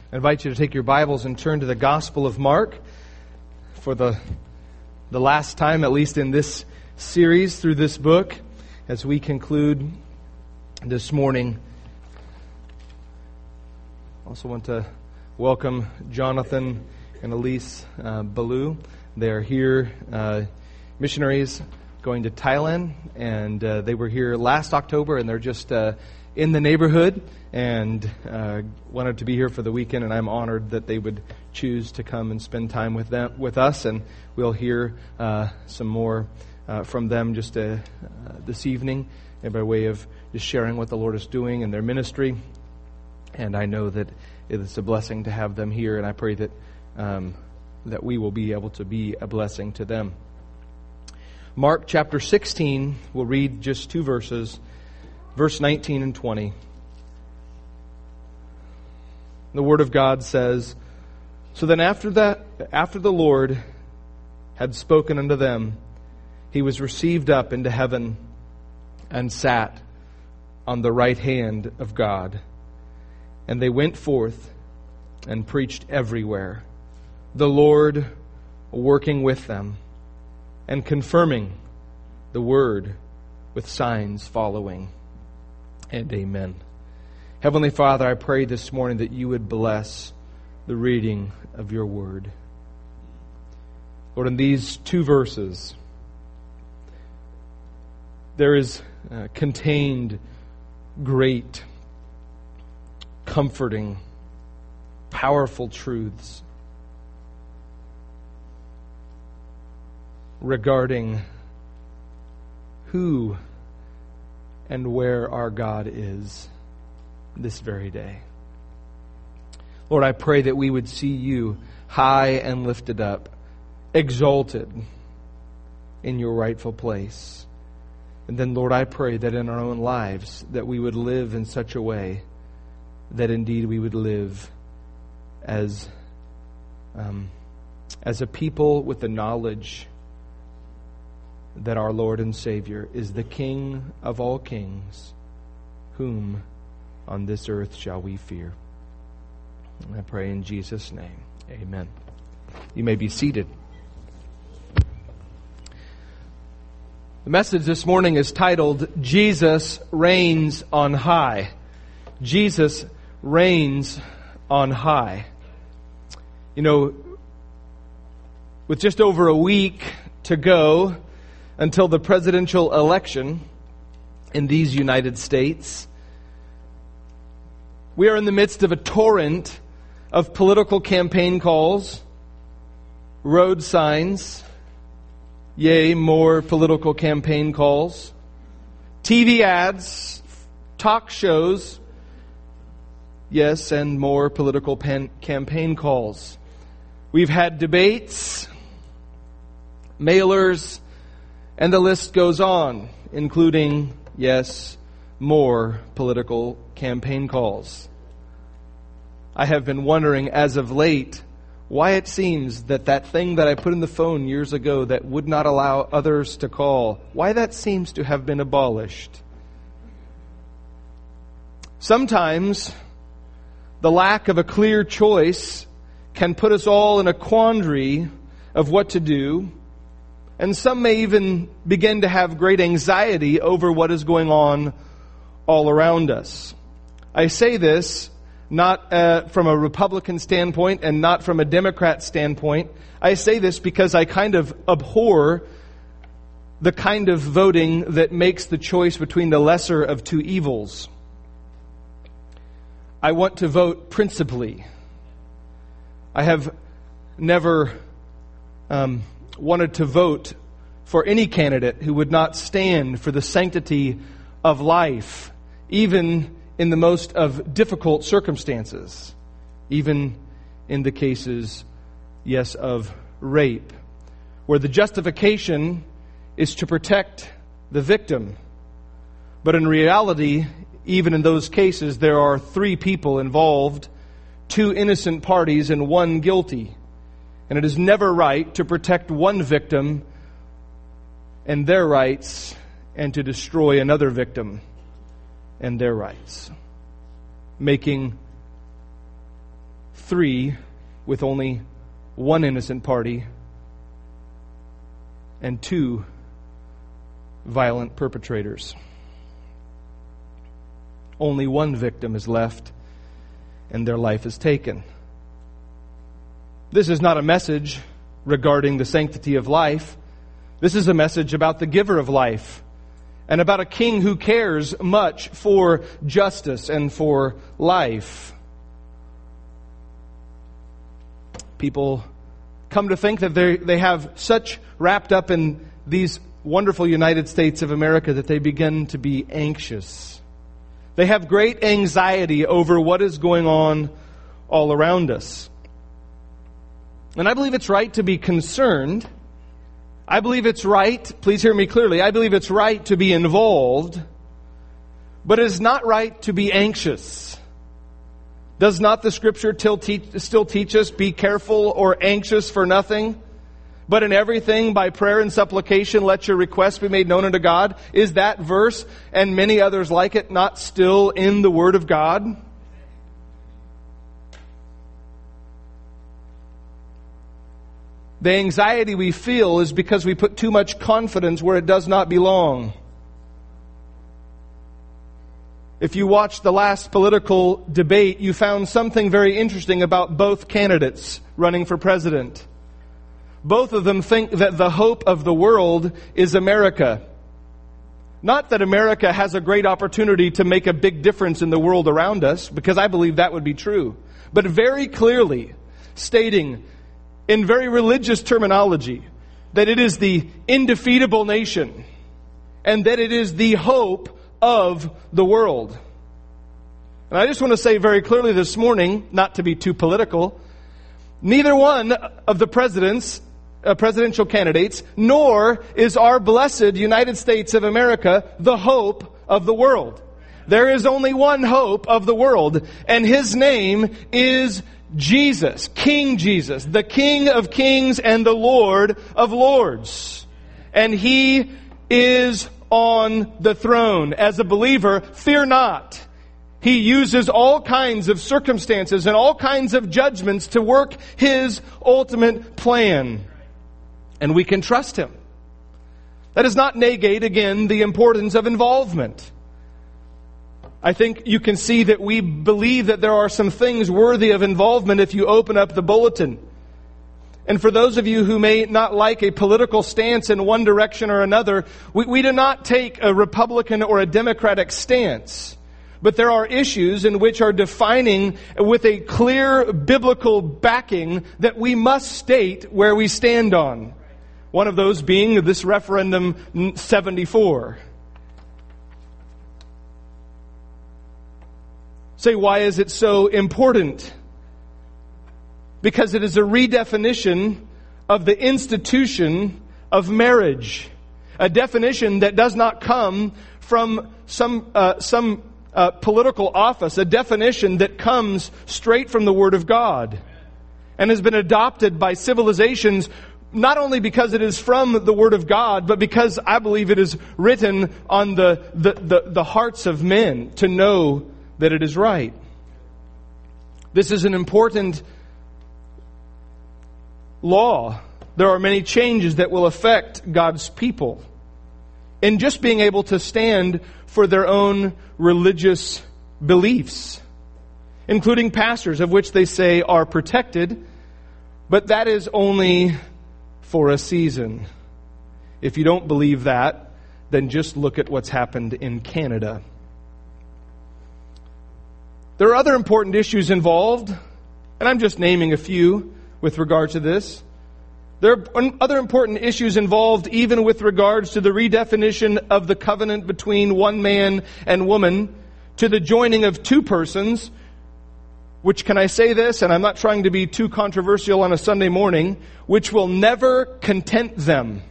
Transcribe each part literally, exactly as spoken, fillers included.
I invite you to take your Bibles and turn to the Gospel of Mark for the, the last time, at least in this series through this book, as we conclude this morning. I also want to welcome Jonathan and Elise uh, Ballou. They are here, uh, missionaries going to Thailand, and uh, they were here last October, and they're just uh, in the neighborhood and uh, wanted to be here for the weekend, and I'm honored that they would choose to come and spend time with them, with us, and we'll hear uh, some more uh, from them just uh, uh, this evening, and by way of just sharing what the Lord is doing in their ministry. And I know that it is a blessing to have them here, and I pray that um, that we will be able to be a blessing to them. Mark chapter sixteen, we'll read just two verses, verse nineteen and twenty. The Word of God says, "So then after that, after the Lord had spoken unto them, He was received up into heaven and sat on the right hand of God. And they went forth and preached everywhere, the Lord working with them and confirming the word with signs following." And amen. Heavenly Father, I pray this morning that you would bless the reading of your word. Lord, in these two verses, there is uh, contained great, comforting, powerful truths regarding who and where our God is this very day. Lord, I pray that we would see you high and lifted up, exalted in your rightful place. And then, Lord, I pray that in our own lives that we would live in such a way that indeed we would live as um, as a people with the knowledge that our Lord and Savior is the King of all kings, whom on this earth shall we fear. And I pray in Jesus' name, amen. You may be seated. The message this morning is titled, Jesus Reigns on High. Jesus reigns on high. You know, with just over a week to go until the presidential election in these United States, we are in the midst of a torrent of political campaign calls, road signs, yea, more political campaign calls, T V ads, talk shows, yes, and more political pan- campaign calls. We've had debates, mailers, and the list goes on, including, yes, more political campaign calls. I have been wondering as of late why it seems that that thing that I put in the phone years ago that would not allow others to call, why that seems to have been abolished. Sometimes the lack of a clear choice can put us all in a quandary of what to do, and some may even begin to have great anxiety over what is going on all around us. I say this not uh, from a Republican standpoint and not from a Democrat standpoint. I say this because I kind of abhor the kind of voting that makes the choice between the lesser of two evils. I want to vote principally. I have never um, wanted to vote for any candidate who would not stand for the sanctity of life, even in the most of difficult circumstances, even in the cases, yes, of rape, where the justification is to protect the victim. But in reality, even in those cases, there are three people involved, two innocent parties and one guilty. And it is never right to protect one victim and their rights and to destroy another victim and their rights, making three with only one innocent party and two violent perpetrators. Only one victim is left, and their life is taken. This is not a message regarding the sanctity of life. This is a message about the giver of life and about a king who cares much for justice and for life. People come to think that they they have such wrapped up in these wonderful United States of America that they begin to be anxious. They have great anxiety over what is going on all around us. And I believe it's right to be concerned. I believe it's right, please hear me clearly, I believe it's right to be involved, but it is not right to be anxious. Does not the Scripture still teach us, be careful or anxious for nothing? But in everything, by prayer and supplication, let your requests be made known unto God. Is that verse, and many others like it, not still in the Word of God? The anxiety we feel is because we put too much confidence where it does not belong. If you watched the last political debate, you found something very interesting about both candidates running for president. Both of them think that the hope of the world is America. Not that America has a great opportunity to make a big difference in the world around us, because I believe that would be true. But very clearly stating, in very religious terminology, that it is the indefeatable nation and that it is the hope of the world. And I just want to say very clearly this morning, not to be too political, neither one of the presidents, uh, presidential candidates, nor is our blessed United States of America the hope of the world. There is only one hope of the world, and His name is Jesus, King Jesus, the King of kings and the Lord of lords. And He is on the throne. As a believer, fear not. He uses all kinds of circumstances and all kinds of judgments to work His ultimate plan. And we can trust Him. That does not negate, again, the importance of involvement. I think you can see that we believe that there are some things worthy of involvement if you open up the bulletin. And for those of you who may not like a political stance in one direction or another, we, we do not take a Republican or a Democratic stance. But there are issues in which are defining with a clear biblical backing that we must state where we stand on. One of those being this referendum seventy-four. Say, why is it so important? Because it is a redefinition of the institution of marriage. A definition that does not come from some uh, some uh, political office. A definition that comes straight from the Word of God. And has been adopted by civilizations, not only because it is from the Word of God, but because I believe it is written on the, the, the, the hearts of men to know that it is right. This is an important law. There are many changes that will affect God's people in just being able to stand for their own religious beliefs, including pastors, of which they say are protected, but that is only for a season. If you don't believe that, then just look at what's happened in Canada. There are other important issues involved, and I'm just naming a few with regard to this. There are other important issues involved even with regards to the redefinition of the covenant between one man and woman to the joining of two persons, which, can I say this, and I'm not trying to be too controversial on a Sunday morning, which will never content them.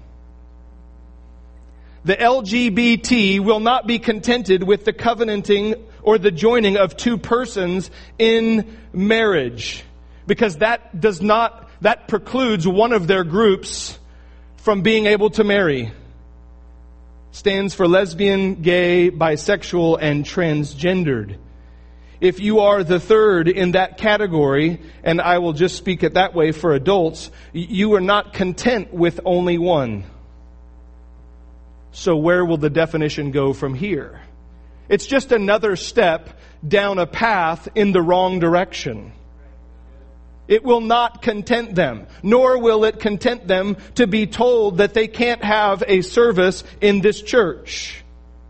The L G B T will not be contented with the covenanting or the joining of two persons in marriage, because that does not, that precludes one of their groups from being able to marry. Stands for lesbian, gay, bisexual, and transgendered. If you are the third in that category, and I will just speak it that way for adults, you are not content with only one. So where will the definition go from here? It's just another step down a path in the wrong direction. It will not content them, nor will it content them to be told that they can't have a service in this church.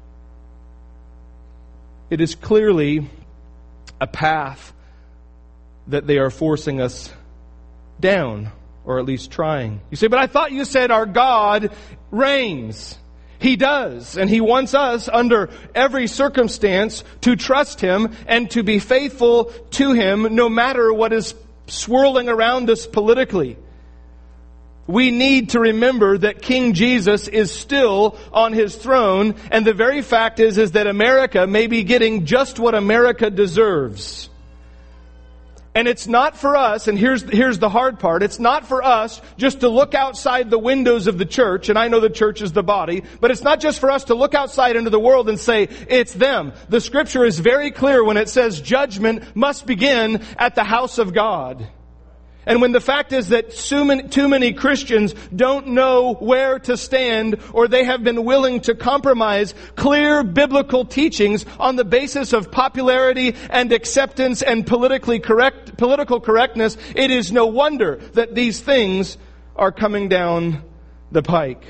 It is clearly a path that they are forcing us down, or at least trying. You say, but I thought you said our God reigns. He does, and He wants us under every circumstance to trust Him and to be faithful to Him no matter what is swirling around us politically. We need to remember that King Jesus is still on His throne, and the very fact is, is that America may be getting just what America deserves. And it's not for us, and here's, here's the hard part, it's not for us just to look outside the windows of the church, and I know the church is the body, but it's not just for us to look outside into the world and say, it's them. The Scripture is very clear when it says judgment must begin at the house of God. And when the fact is that too many, too many Christians don't know where to stand, or they have been willing to compromise clear biblical teachings on the basis of popularity and acceptance and politically correct, political correctness, it is no wonder that these things are coming down the pike.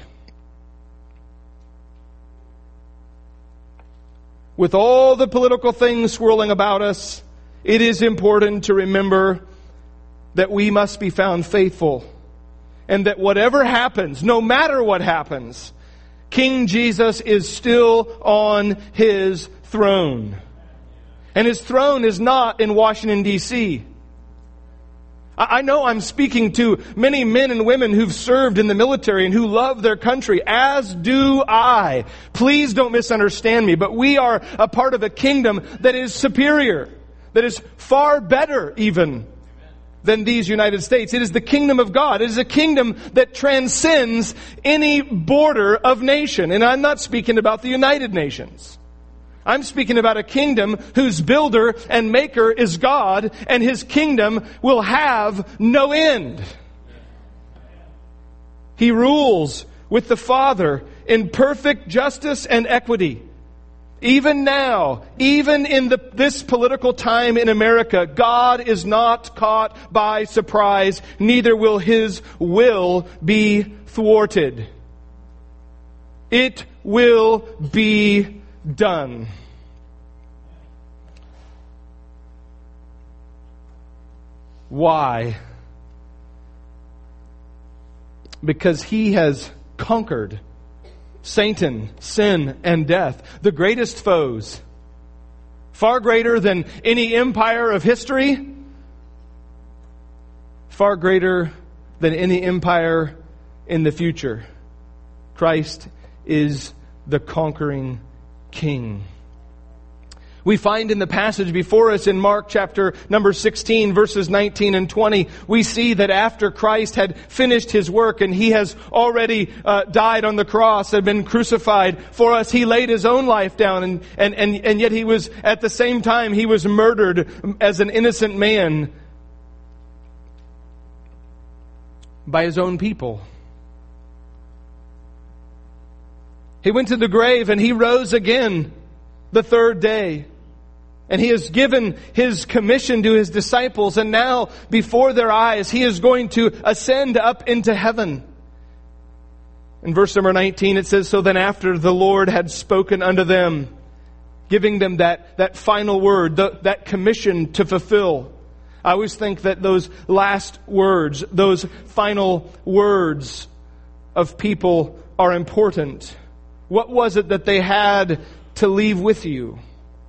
With all the political things swirling about us, it is important to remember that we must be found faithful, and that whatever happens, no matter what happens, King Jesus is still on His throne. And His throne is not in Washington, D C I know I'm speaking to many men and women who've served in the military and who love their country, as do I. Please don't misunderstand me, but we are a part of a kingdom that is superior, that is far better even than these United States. It is the kingdom of God. It is a kingdom that transcends any border of nation. And I'm not speaking about the United Nations. I'm speaking about a kingdom whose builder and maker is God, and His kingdom will have no end. He rules with the Father in perfect justice and equity. Even now, even in the, this political time in America, God is not caught by surprise, neither will His will be thwarted. It will be done. Why? Because He has conquered Satan, sin, and death, the greatest foes, far greater than any empire of history, far greater than any empire in the future. Christ is the conquering King. We find in the passage before us in Mark chapter number sixteen, verses nineteen and twenty, we see that after Christ had finished His work and He has already uh, died on the cross and been crucified for us, He laid His own life down, and, and, and, and yet He was, at the same time, He was murdered as an innocent man by His own people. He went to the grave and He rose again the third day. And He has given His commission to His disciples, and now before their eyes He is going to ascend up into heaven. In verse number nineteen it says, so then after the Lord had spoken unto them, giving them that, that final word, the, that commission to fulfill. I always think that those last words, those final words of people are important. What was it that they had to leave with you?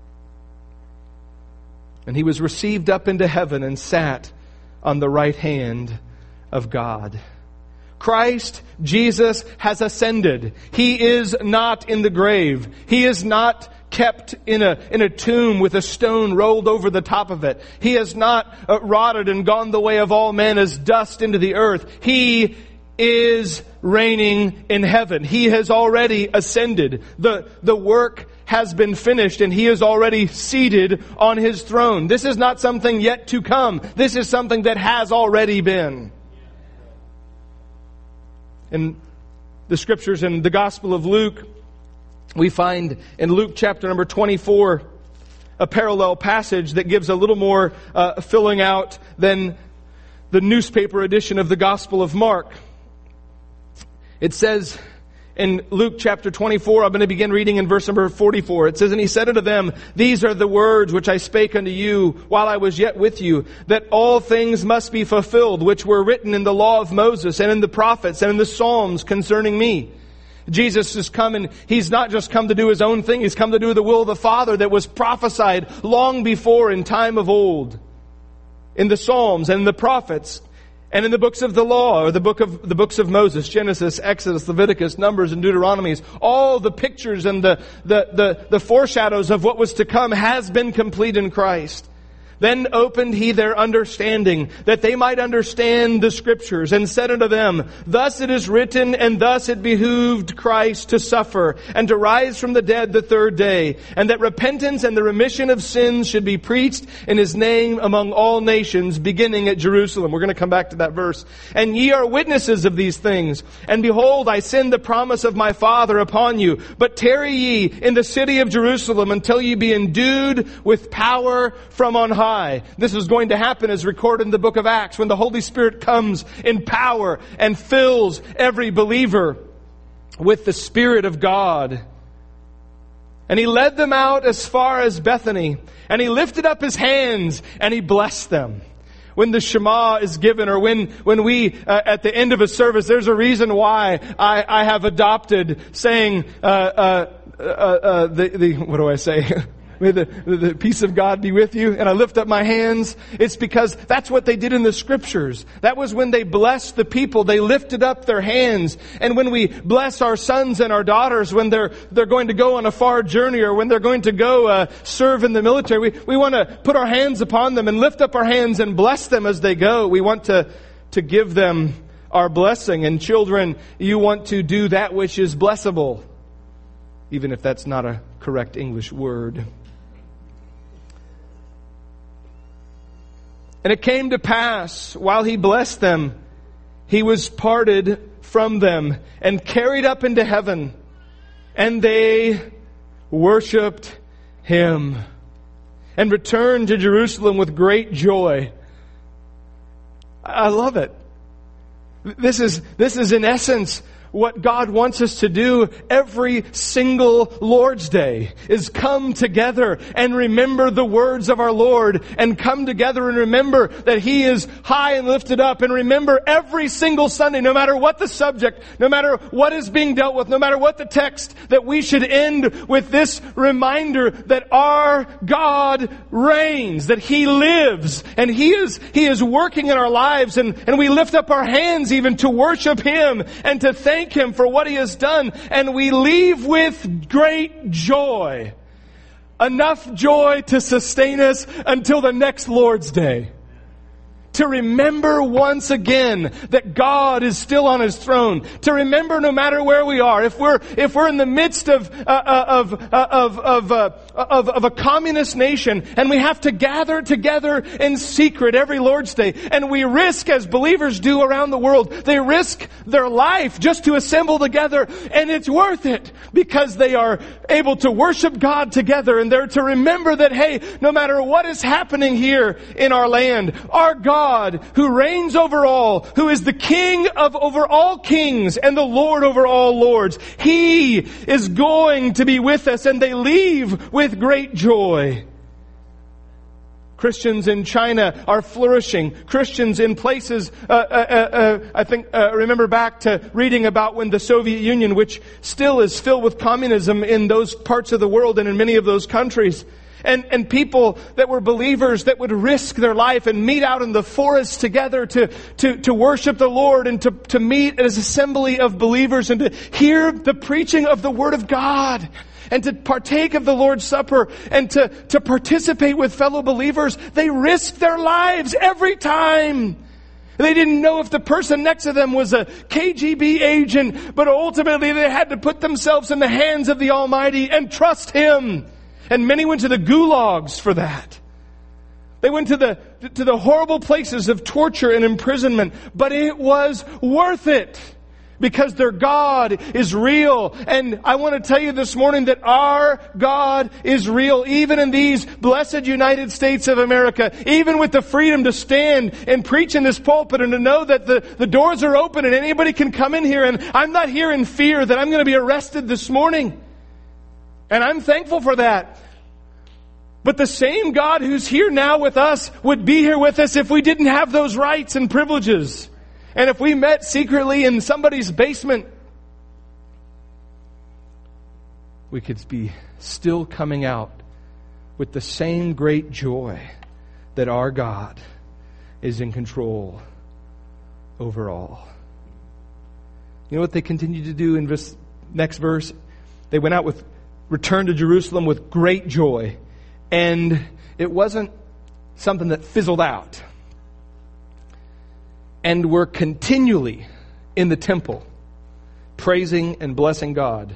And He was received up into heaven and sat on the right hand of God. Christ Jesus has ascended. He is not in the grave. He is not kept in a in a tomb with a stone rolled over the top of it. He has not uh, rotted and gone the way of all men as dust into the earth. He is reigning in heaven. He has already ascended. The, the work has been finished, and He is already seated on His throne. This is not something yet to come. This is something that has already been. In the Scriptures, in the Gospel of Luke, we find in Luke chapter number twenty-four a parallel passage that gives a little more uh, filling out than the newspaper edition of the Gospel of Mark. It says in Luke chapter twenty-four, I'm going to begin reading in verse number forty-four. It says, "And He said unto them, These are the words which I spake unto you while I was yet with you, that all things must be fulfilled, which were written in the law of Moses, and in the prophets, and in the Psalms concerning me." Jesus has come, and He's not just come to do His own thing. He's come to do the will of the Father that was prophesied long before in time of old. In the Psalms and in the prophets and in the books of the law, or the book of the books of Moses, Genesis, Exodus, Leviticus, Numbers, and Deuteronomies, all the pictures and the, the, the, the foreshadows of what was to come has been complete in Christ. Then opened He their understanding, that they might understand the Scriptures, and said unto them, Thus it is written, and thus it behooved Christ to suffer, and to rise from the dead the third day, and that repentance and the remission of sins should be preached in His name among all nations, beginning at Jerusalem. We're going to come back to that verse. And ye are witnesses of these things. And behold, I send the promise of my Father upon you. But tarry ye in the city of Jerusalem until ye be endued with power from on high. This is going to happen as recorded in the book of Acts, when the Holy Spirit comes in power and fills every believer with the Spirit of God. And He led them out as far as Bethany, and He lifted up His hands and He blessed them. When the Shema is given, or when, when we, uh, at the end of a service, there's a reason why I, I have adopted saying, uh, uh, uh, uh, the, the, what do I say? May the, the peace of God be with you. And I lift up my hands. It's because that's what they did in the Scriptures. That was when they blessed the people. They lifted up their hands. And when we bless our sons and our daughters, when they're they're going to go on a far journey, or when they're going to go uh, serve in the military, we, we want to put our hands upon them and lift up our hands and bless them as they go. We want to, to give them our blessing. And children, you want to do that which is blessable, even if that's not a correct English word. And it came to pass, while He blessed them, He was parted from them and carried up into heaven. And they worshipped Him and returned to Jerusalem with great joy. I love it. This is, this is in essence what God wants us to do every single Lord's Day, is come together and remember the words of our Lord, and come together and remember that He is high and lifted up, and remember every single Sunday, no matter what the subject, no matter what is being dealt with, no matter what the text, that we should end with this reminder that our God reigns, that He lives, and He is, He is working in our lives, and, and we lift up our hands even to worship Him and to thank Him for what He has done, and we leave with great joy. Enough joy to sustain us until the next Lord's Day. To remember once again that God is still on His throne. To remember no matter where we are. If we're, if we're in the midst of, uh, of, uh, of, of, uh, of, of a communist nation, and we have to gather together in secret every Lord's Day, and we risk, as believers do around the world, they risk their life just to assemble together, and it's worth it because they are able to worship God together, and they're to remember that, hey, no matter what is happening here in our land, our God God, who reigns over all, who is the King of over all kings and the Lord over all lords, He is going to be with us, and they leave with great joy. Christians in China are flourishing. Christians in places, uh, uh, uh, I think, uh, remember back to reading about when the Soviet Union, which still is filled with communism in those parts of the world and in many of those countries, And, and people that were believers that would risk their life and meet out in the forest together to, to, to worship the Lord, and to, to meet as an assembly of believers and to hear the preaching of the Word of God, and to partake of the Lord's Supper, and to, to participate with fellow believers. They risk their lives every time. They didn't know if the person next to them was a K G B agent, but ultimately they had to put themselves in the hands of the Almighty and trust Him. And many went to the gulags for that. They went to the, to the horrible places of torture and imprisonment, but it was worth it. Because their God is real. And I want to tell you this morning that our God is real. Even in these blessed United States of America. Even with the freedom to stand and preach in this pulpit and to know that the, the doors are open and anybody can come in here. And I'm not here in fear that I'm going to be arrested this morning. And I'm thankful for that. But the same God who's here now with us would be here with us if we didn't have those rights and privileges. And if we met secretly in somebody's basement, we could be still coming out with the same great joy that our God is in control over all. You know what they continued to do in this next verse? They went out with, returned to Jerusalem with great joy. And it wasn't something that fizzled out. And were continually in the temple, praising and blessing God.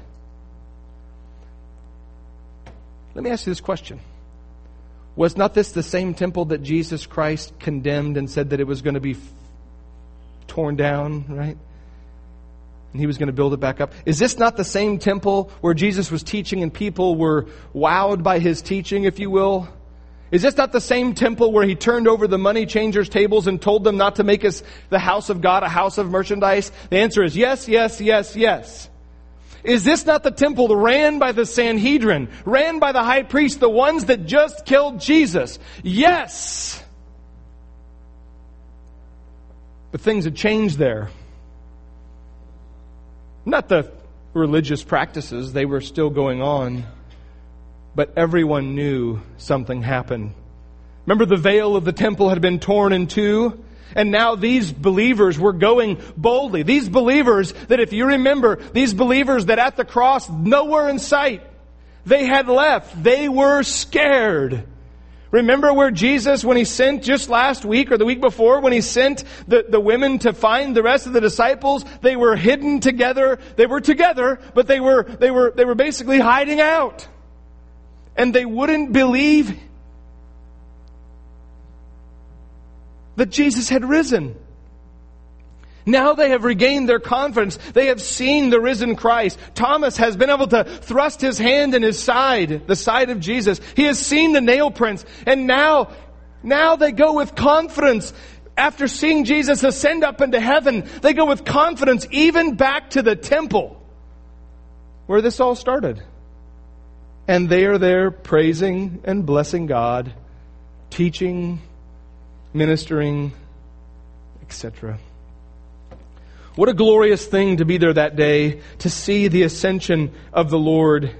Let me ask you this question. Was not this the same temple that Jesus Christ condemned and said that it was going to be torn down, right? And He was going to build it back up. Is this not the same temple where Jesus was teaching and people were wowed by His teaching, if you will? Is this not the same temple where He turned over the money changers' tables and told them not to make us the house of God a house of merchandise? The answer is yes, yes, yes, yes. Is this not the temple ran by the Sanhedrin, ran by the high priest, the ones that just killed Jesus? Yes. But things had changed there. Not the religious practices, they were still going on. But everyone knew something happened. Remember, the veil of the temple had been torn in two? And now these believers were going boldly. These believers that, if you remember, these believers that at the cross, nowhere in sight, they had left. They were scared. Remember where Jesus, when He sent just last week or the week before, when He sent the, the women to find the rest of the disciples, they were hidden together. They were together, but they were, they were, they were basically hiding out. And they wouldn't believe that Jesus had risen. Now they have regained their confidence. They have seen the risen Christ. Thomas has been able to thrust his hand in his side, the side of Jesus. He has seen the nail prints. And now, now they go with confidence. After seeing Jesus ascend up into heaven, they go with confidence even back to the temple where this all started. And they are there praising and blessing God, teaching, ministering, et cetera. What a glorious thing to be there that day, to see the ascension of the Lord.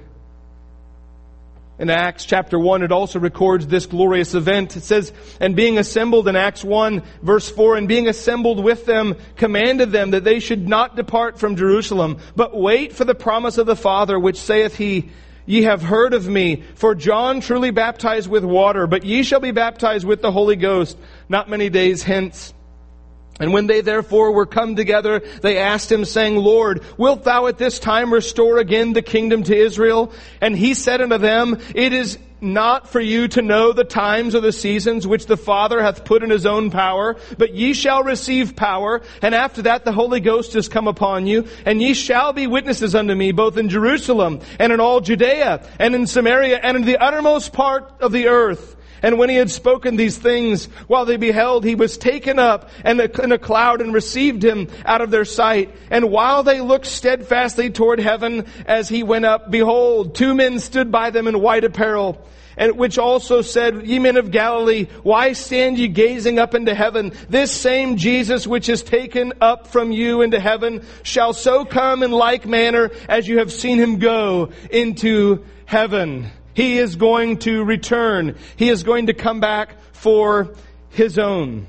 In Acts chapter one, it also records this glorious event. It says, and being assembled in Acts one, verse four, and being assembled with them, commanded them that they should not depart from Jerusalem, but wait for the promise of the Father, which saith He, Ye have heard of me, for John truly baptized with water, but ye shall be baptized with the Holy Ghost not many days hence. And when they therefore were come together, they asked Him, saying, Lord, wilt Thou at this time restore again the kingdom to Israel? And He said unto them, It is not for you to know the times or the seasons which the Father hath put in His own power, but ye shall receive power, and after that the Holy Ghost is come upon you, and ye shall be witnesses unto me, both in Jerusalem, and in all Judea, and in Samaria, and in the uttermost part of the earth. And when He had spoken these things, while they beheld, He was taken up in a cloud and received Him out of their sight. And while they looked steadfastly toward heaven as He went up, behold, two men stood by them in white apparel, and which also said, Ye men of Galilee, why stand ye gazing up into heaven? This same Jesus which is taken up from you into heaven shall so come in like manner as you have seen Him go into heaven. He is going to return. He is going to come back for His own.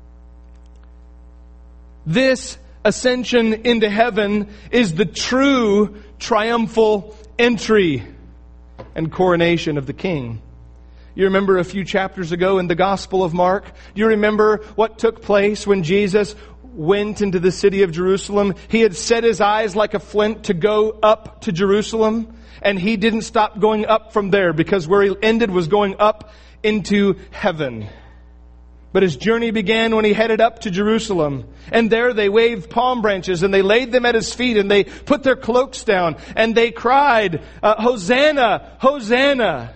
This ascension into heaven is the true triumphal entry and coronation of the King. You remember a few chapters ago in the Gospel of Mark? Do you remember what took place when Jesus went into the city of Jerusalem? He had set his eyes like a flint to go up to Jerusalem, and he didn't stop going up from there, because where he ended was going up into heaven. But his journey began when he headed up to Jerusalem. And there they waved palm branches and they laid them at his feet and they put their cloaks down and they cried, uh, Hosanna, Hosanna.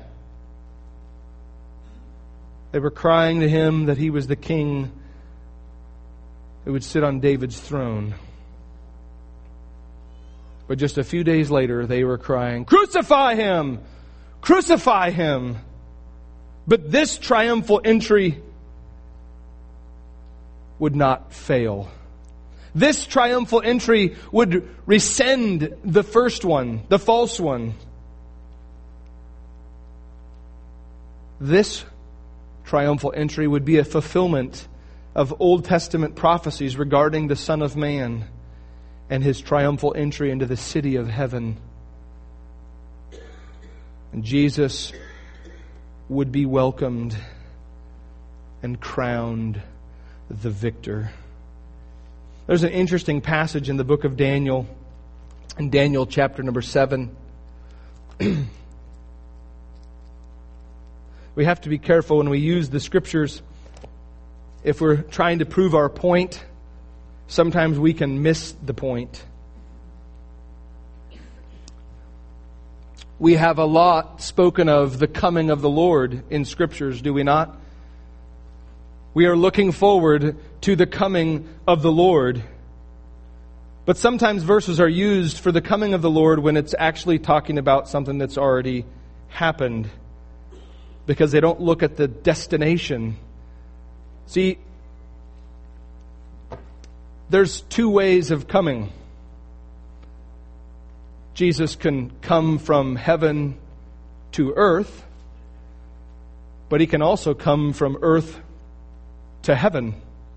They were crying to him that he was the king who would sit on David's throne. But just a few days later, they were crying, crucify him! Crucify him! But this triumphal entry would not fail. This triumphal entry would rescind the first one, the false one. This triumphal entry would be a fulfillment of Old Testament prophecies regarding the Son of Man and His triumphal entry into the city of heaven. And Jesus would be welcomed and crowned the victor. There's an interesting passage in the book of Daniel, in Daniel chapter number seven. We have to be careful when we use the Scriptures. If we're trying to prove our point, sometimes we can miss the point. We have a lot spoken of the coming of the Lord in Scriptures, do we not? We are looking forward to the coming of the Lord. But sometimes verses are used for the coming of the Lord when it's actually talking about something that's already happened, because they don't look at the destination. See, there's two ways of coming. Jesus can come from heaven to earth, but He can also come from earth to heaven.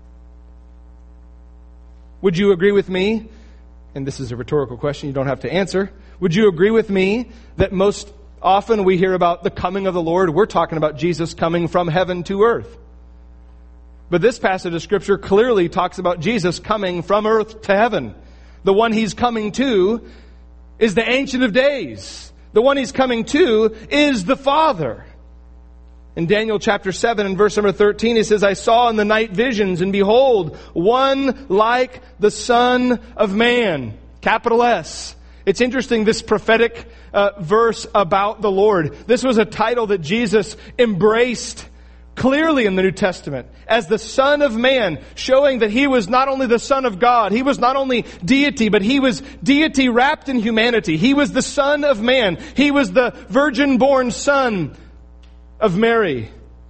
Would you agree with me, and this is a rhetorical question, you don't have to answer, would you agree with me that most often we hear about the coming of the Lord, we're talking about Jesus coming from heaven to earth? But this passage of Scripture clearly talks about Jesus coming from earth to heaven. The one He's coming to is the Ancient of Days. The one He's coming to is the Father. In Daniel chapter seven and verse number thirteen, he says, I saw in the night visions, and behold, one like the Son of Man. Capital S. It's interesting, this prophetic uh, verse about the Lord. This was a title that Jesus embraced clearly in the New Testament as the Son of Man, showing that He was not only the Son of God, He was not only deity, but He was deity wrapped in humanity. He was the Son of Man. He was the virgin-born Son of Mary.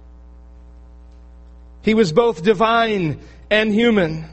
He was both divine and human.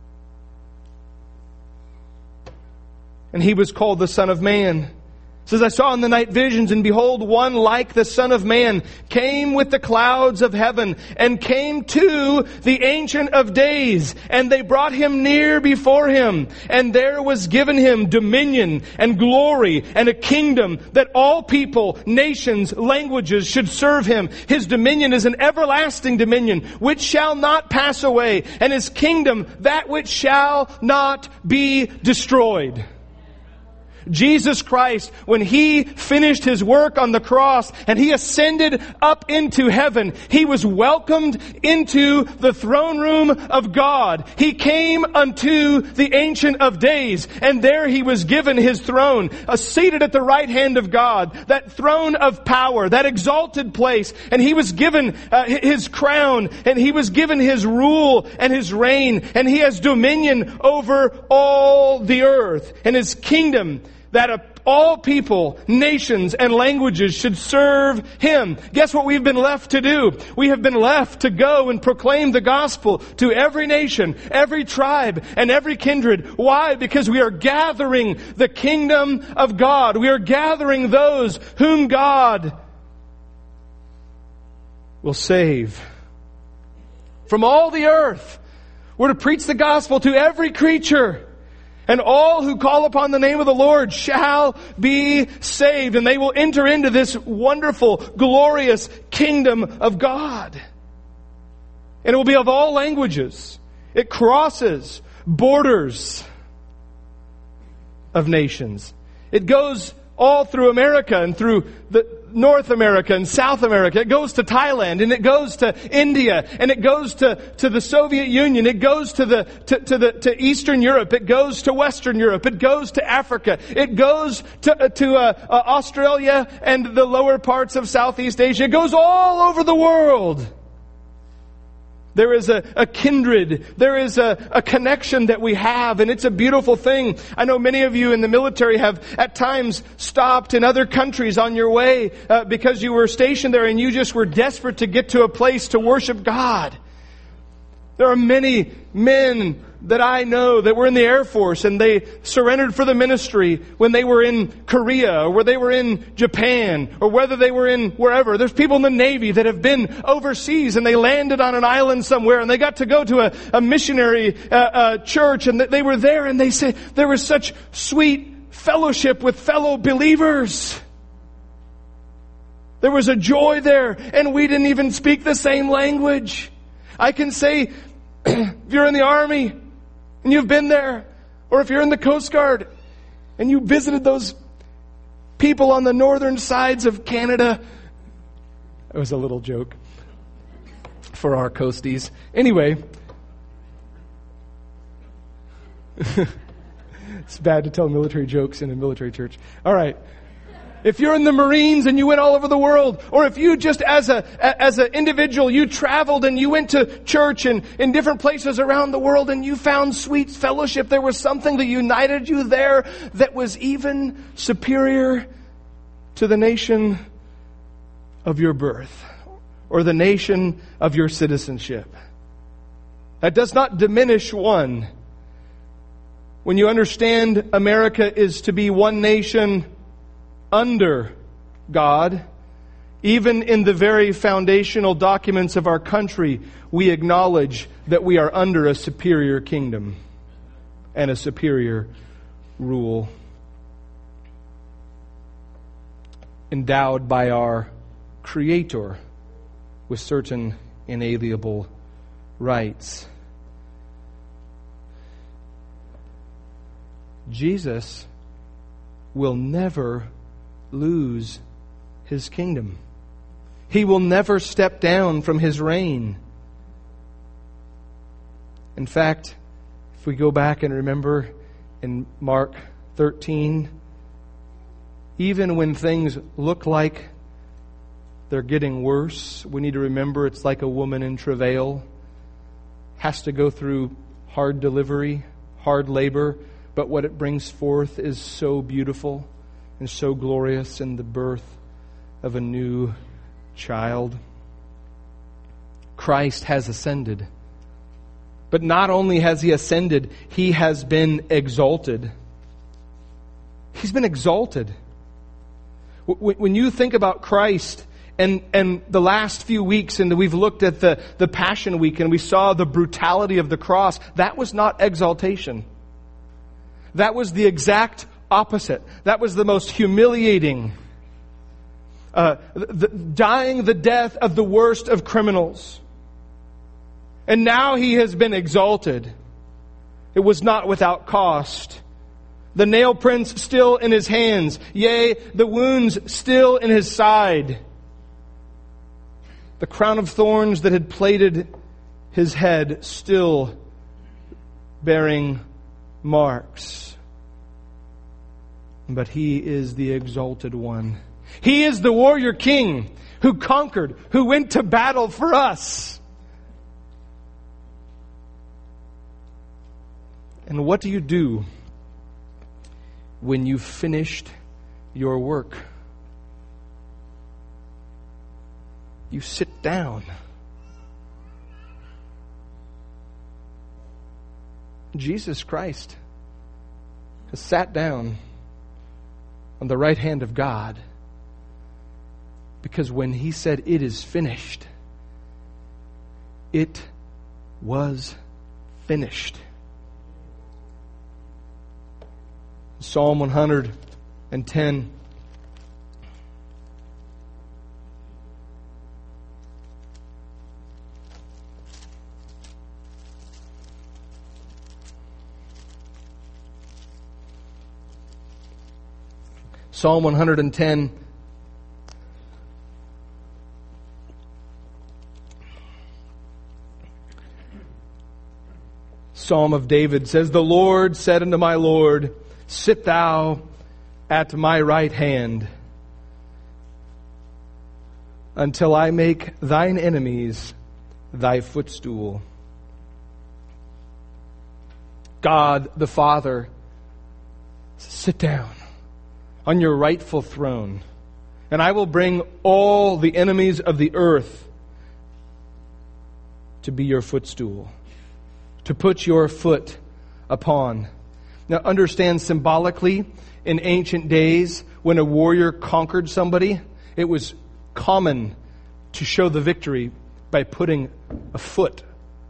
And He was called the Son of Man. It says, I saw in the night visions, and behold, one like the Son of Man came with the clouds of heaven, and came to the Ancient of Days, and they brought Him near before Him. And there was given Him dominion and glory and a kingdom, that all people, nations, languages should serve Him. His dominion is an everlasting dominion, which shall not pass away, and His kingdom that which shall not be destroyed. Jesus Christ, when He finished His work on the cross and He ascended up into heaven, He was welcomed into the throne room of God. He came unto the Ancient of Days, and there He was given His throne, uh, seated at the right hand of God, that throne of power, that exalted place. And He was given uh, His crown, and He was given His rule and His reign, and He has dominion over all the earth. And His kingdom, that all people, nations, and languages should serve Him. Guess what we've been left to do? We have been left to go and proclaim the gospel to every nation, every tribe, and every kindred. Why? Because we are gathering the kingdom of God. We are gathering those whom God will save. From all the earth, we're to preach the gospel to every creature. And all who call upon the name of the Lord shall be saved. And they will enter into this wonderful, glorious kingdom of God. And it will be of all languages. It crosses borders of nations. It goes all through America and through the North America and South America. It goes to Thailand and it goes to India and it goes to, to the Soviet Union. It goes to the to, to the to Eastern Europe. It goes to Western Europe. It goes to Africa. It goes to uh, to uh, uh, Australia and the lower parts of Southeast Asia. It goes all over the world. There is a, a kindred. There is a, a connection that we have, and it's a beautiful thing. I know many of you in the military have at times stopped in other countries on your way uh, because you were stationed there and you just were desperate to get to a place to worship God. There are many men that I know that were in the Air Force and they surrendered for the ministry when they were in Korea or where they were in Japan or whether they were in wherever. There's people in the Navy that have been overseas and they landed on an island somewhere and they got to go to a, a missionary uh, uh, church and they were there and they said there was such sweet fellowship with fellow believers. There was a joy there and we didn't even speak the same language. I can say, if you're in the Army and you've been there, or if you're in the Coast Guard and you visited those people on the northern sides of Canada. It was a little joke for our coasties. Anyway, it's bad to tell military jokes in a military church. All right. If you're in the Marines and you went all over the world, or if you just as a as an individual, you traveled and you went to church and in different places around the world and you found sweet fellowship, there was something that united you there that was even superior to the nation of your birth or the nation of your citizenship. That does not diminish one. When you understand America is to be one nation under God, even in the very foundational documents of our country, we acknowledge that we are under a superior kingdom and a superior rule, endowed by our Creator with certain inalienable rights. Jesus will never lose His kingdom. He will never step down from His reign. In fact, if we go back and remember in Mark thirteen, even when things look like they're getting worse, we need to remember it's like a woman in travail, has to go through hard delivery, hard labor, but what it brings forth is so beautiful and so glorious in the birth of a new child. Christ has ascended. But not only has He ascended, He has been exalted. He's been exalted. When you think about Christ and, and the last few weeks, and we've looked at the, the Passion Week and we saw the brutality of the cross, that was not exaltation. That was the exact opposite. That was the most humiliating, uh, the, dying the death of the worst of criminals. And now He has been exalted. It was not without cost. The nail prints still in His hands, yea, the wounds still in His side. The crown of thorns that had plated His head still bearing marks. But He is the exalted one. He is the warrior king who conquered, who went to battle for us. And what do you do when you've finished your work? You sit down. Jesus Christ has sat down on the right hand of God, because when He said, "It is finished," it was finished. Psalm one hundred ten. Psalm one hundred ten. Psalm of David says, "The Lord said unto my Lord, sit thou at my right hand, until I make thine enemies thy footstool." God the Father, sit down on your rightful throne, and I will bring all the enemies of the earth to be your footstool, to put your foot upon. Now understand, symbolically, in ancient days, when a warrior conquered somebody, it was common to show the victory by putting a foot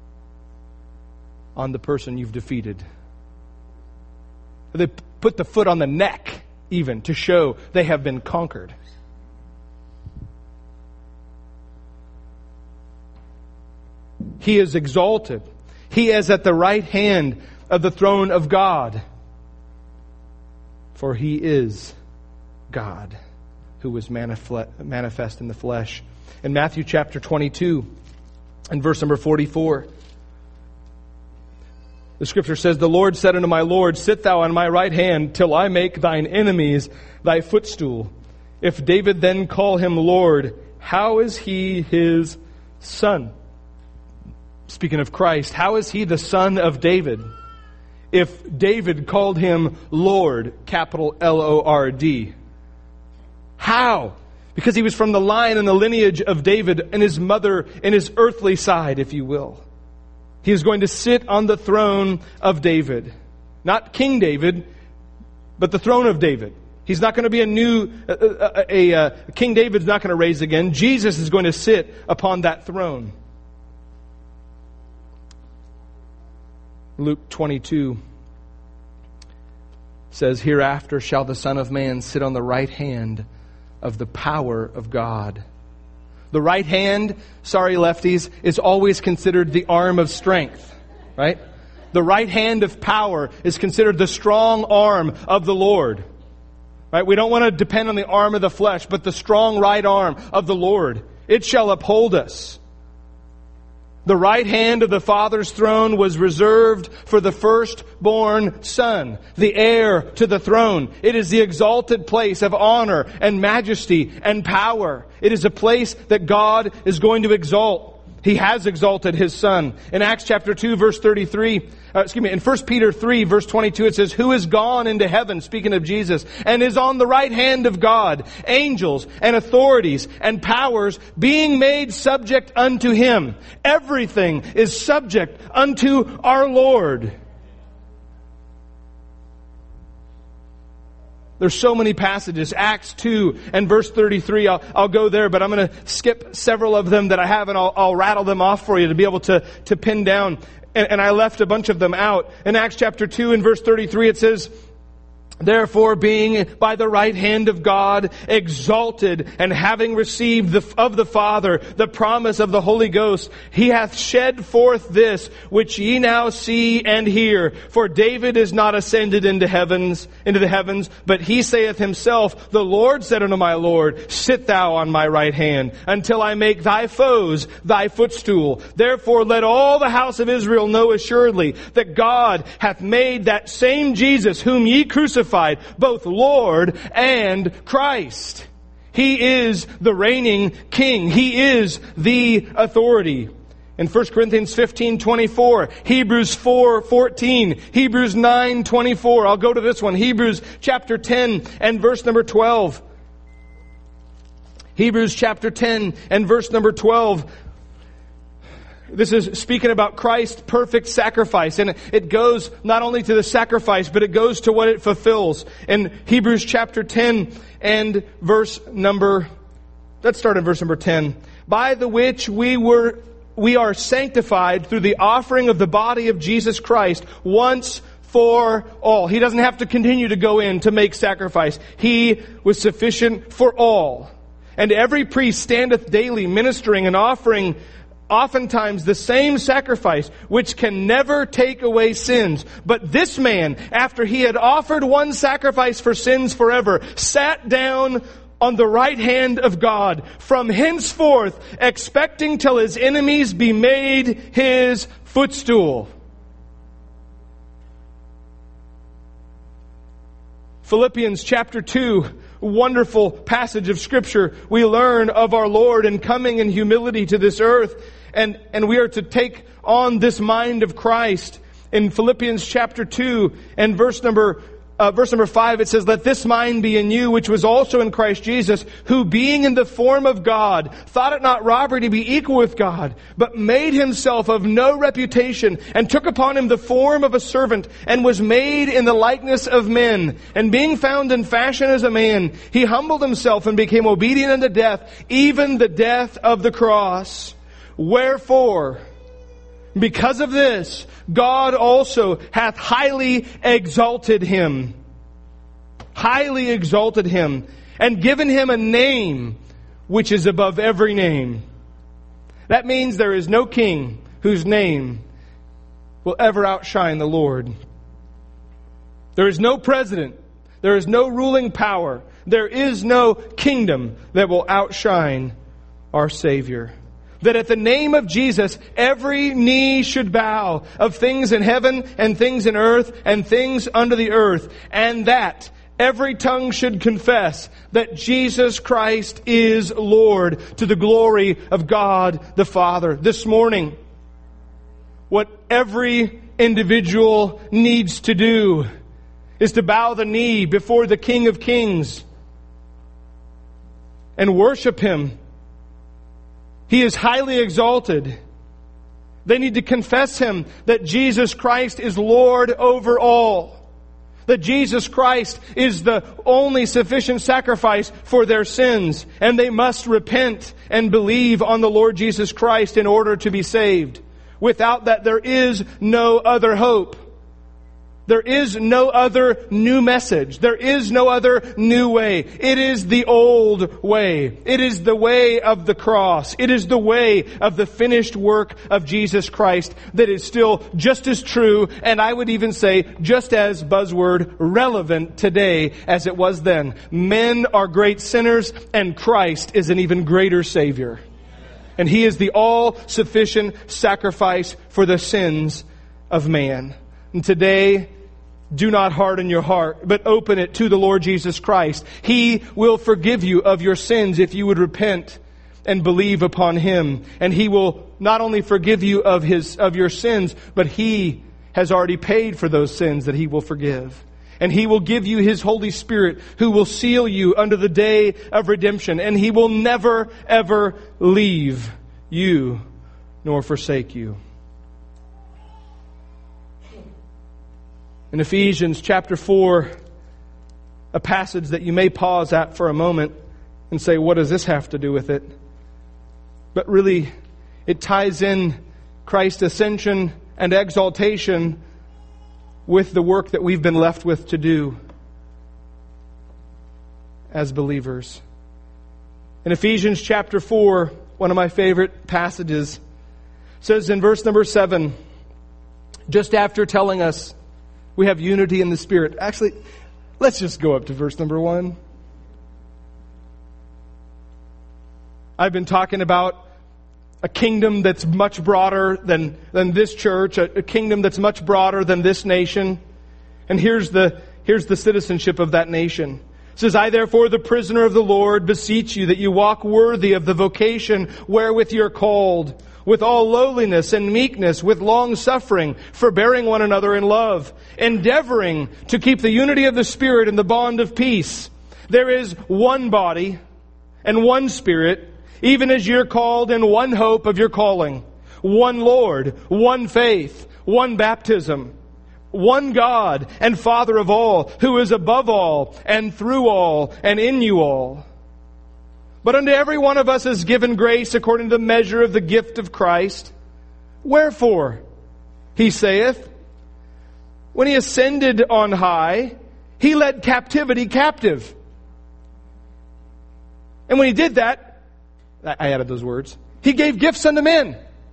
on the person you've defeated. They put the foot on the neck, even, to show they have been conquered. He is exalted. He is at the right hand of the throne of God. For He is God, who was manifest in the flesh. In Matthew chapter twenty-two, and verse number forty-four, the Scripture says, "The Lord said unto my Lord, sit thou on my right hand, till I make thine enemies thy footstool. If David then call him Lord, how is he his son?" Speaking of Christ, how is He the son of David? If David called Him Lord, capital L O R D. How? Because He was from the line and the lineage of David, and His mother and His earthly side, if you will. He is going to sit on the throne of David. Not King David, but the throne of David. He's not going to be a new, a, a, a, a King David's not going to raise again. Jesus is going to sit upon that throne. Luke twenty-two says, "Hereafter shall the Son of Man sit on the right hand of the power of God." The right hand, sorry lefties, is always considered the arm of strength, right? The right hand of power is considered the strong arm of the Lord, right? We don't want to depend on the arm of the flesh, but the strong right arm of the Lord. It shall uphold us. The right hand of the Father's throne was reserved for the firstborn Son, the heir to the throne. It is the exalted place of honor and majesty and power. It is a place that God is going to exalt. He has exalted His Son. In Acts chapter two, verse thirty-three, uh, excuse me, in First Peter three, verse twenty-two, it says, "Who is gone into heaven," speaking of Jesus, "and is on the right hand of God, angels and authorities and powers being made subject unto Him." Everything is subject unto our Lord. There's so many passages. Acts two and verse thirty-three. I'll, I'll go there, but I'm going to skip several of them that I have, and I'll, I'll rattle them off for you to be able to, to pin down. And, and I left a bunch of them out. In Acts chapter two and verse thirty-three, it says, "Therefore, being by the right hand of God exalted, and having received the, of the Father the promise of the Holy Ghost, He hath shed forth this which ye now see and hear. For David is not ascended into heavens, into the heavens, but he saith himself, The Lord said unto my Lord, sit thou on my right hand, until I make thy foes thy footstool. Therefore let all the house of Israel know assuredly that God hath made that same Jesus whom ye crucified both Lord and Christ." He is the reigning King. He is the authority. In First Corinthians fifteen twenty-four, Hebrews four fourteen, Hebrews nine twenty-four. I'll go to this one. Hebrews chapter ten and verse number twelve. Hebrews chapter ten and verse number twelve. This is speaking about Christ's perfect sacrifice. And it goes not only to the sacrifice, but it goes to what it fulfills. In Hebrews chapter ten and verse number, let's start in verse number ten. "By the which we were, we are sanctified through the offering of the body of Jesus Christ once for all. He doesn't have to continue to go in to make sacrifice. He was sufficient for all. And every priest standeth daily ministering and offering oftentimes the same sacrifice, which can never take away sins. But this man, after he had offered one sacrifice for sins forever, sat down on the right hand of God, from henceforth expecting till his enemies be made his footstool. Philippians chapter two, wonderful passage of Scripture. We learn of our Lord and coming in humility to this earth. And, and we are to take on this mind of Christ. In Philippians chapter two and verse number Uh, verse number five, it says, "Let this mind be in you, which was also in Christ Jesus, who being in the form of God, thought it not robbery to be equal with God, but made himself of no reputation, and took upon him the form of a servant, and was made in the likeness of men. And being found in fashion as a man, he humbled himself and became obedient unto death, even the death of the cross. Wherefore, because of this, God also hath highly exalted him. Highly exalted him. And given him a name which is above every name." That means there is no king whose name will ever outshine the Lord. There is no president. There is no ruling power. There is no kingdom that will outshine our Savior. That at the name of Jesus, every knee should bow, of things in heaven and things in earth and things under the earth. And that every tongue should confess that Jesus Christ is Lord, to the glory of God the Father. This morning, what every individual needs to do is to bow the knee before the King of Kings and worship Him. He is highly exalted. They need to confess Him, that Jesus Christ is Lord over all. That Jesus Christ is the only sufficient sacrifice for their sins. And they must repent and believe on the Lord Jesus Christ in order to be saved. Without that, there is no other hope. There is no other new message. There is no other new way. It is the old way. It is the way of the cross. It is the way of the finished work of Jesus Christ that is still just as true, and I would even say just as buzzword relevant today as it was then. Men are great sinners, and Christ is an even greater Savior. And He is the all-sufficient sacrifice for the sins of man. And today, do not harden your heart, but open it to the Lord Jesus Christ. He will forgive you of your sins if you would repent and believe upon Him. And He will not only forgive you of His of your sins, but He has already paid for those sins that He will forgive. And He will give you His Holy Spirit, who will seal you under the day of redemption. And He will never, ever leave you nor forsake you. In Ephesians chapter four, a passage that you may pause at for a moment and say, what does this have to do with it? But really, it ties in Christ's ascension and exaltation with the work that we've been left with to do as believers. In Ephesians chapter four, one of my favorite passages, says in verse number seven, just after telling us we have unity in the Spirit. Actually, let's just go up to verse number one. I've been talking about a kingdom that's much broader than, than this church, a, a kingdom that's much broader than this nation. And here's the, here's the citizenship of that nation. It says, I therefore, the prisoner of the Lord, beseech you that you walk worthy of the vocation wherewith you are called, with all lowliness and meekness, with long suffering, forbearing one another in love, endeavoring to keep the unity of the Spirit in the bond of peace. There is one body and one Spirit, even as you're called in one hope of your calling, one Lord, one faith, one baptism, one God and Father of all, who is above all and through all and in you all. But unto every one of us is given grace according to the measure of the gift of Christ. Wherefore, he saith, when He ascended on high, He led captivity captive. And when He did that, I added those words, He gave gifts unto men.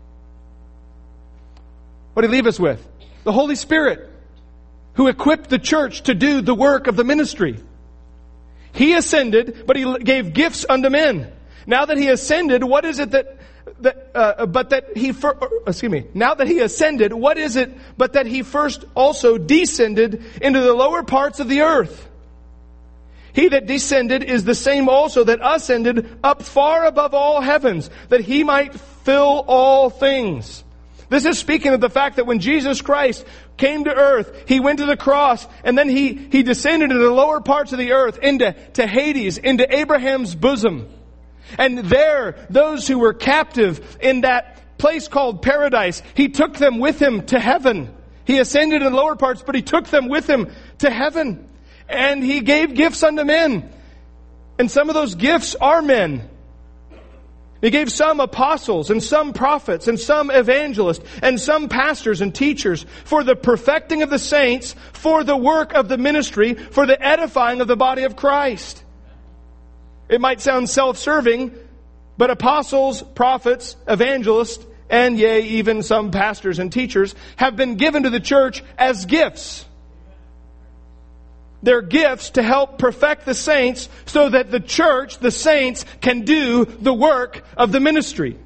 What did He leave us with? The Holy Spirit, who equipped the church to do the work of the ministry. He ascended, but He gave gifts unto men. Now that He ascended, what is it that, that uh, but that He, fir- excuse me, now that He ascended, what is it but that He first also descended into the lower parts of the earth? He that descended is the same also that ascended up far above all heavens, that He might fill all things. This is speaking of the fact that when Jesus Christ came to earth, He went to the cross, and then He, he descended into the lower parts of the earth, into to Hades, into Abraham's bosom. And there, those who were captive in that place called paradise, He took them with Him to heaven. He ascended in the lower parts, but He took them with Him to heaven. And He gave gifts unto men. And some of those gifts are men. He gave some apostles, and some prophets, and some evangelists, and some pastors and teachers for the perfecting of the saints, for the work of the ministry, for the edifying of the body of Christ. It might sound self-serving, but apostles, prophets, evangelists, and yea, even some pastors and teachers have been given to the church as gifts. They're gifts to help perfect the saints so that the church, the saints, can do the work of the ministry.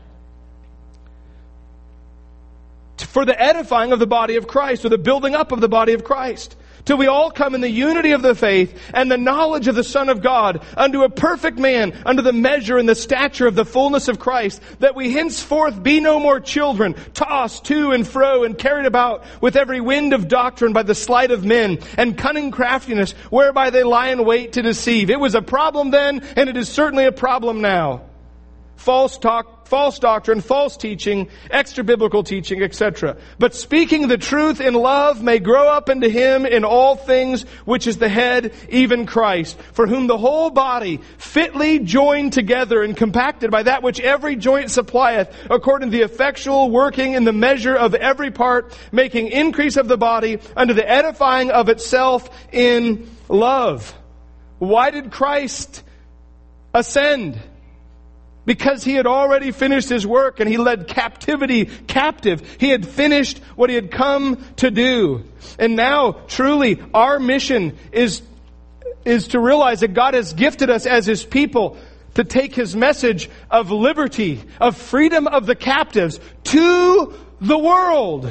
For the edifying of the body of Christ, or the building up of the body of Christ. Till we all come in the unity of the faith and the knowledge of the Son of God, unto a perfect man, unto the measure and the stature of the fullness of Christ, that we henceforth be no more children, tossed to and fro and carried about with every wind of doctrine by the sleight of men, and cunning craftiness, whereby they lie in wait to deceive. It was a problem then, and it is certainly a problem now. False talk, false doctrine, false teaching, extra-biblical teaching, et cetera. But speaking the truth in love may grow up into Him in all things, which is the head, even Christ, for whom the whole body, fitly joined together and compacted by that which every joint supplieth, according to the effectual working in the measure of every part, making increase of the body unto the edifying of itself in love. Why did Christ ascend? Because He had already finished His work, and He led captivity captive. He had finished what He had come to do. And now, truly, our mission is, is to realize that God has gifted us as His people to take His message of liberty, of freedom of the captives to the world.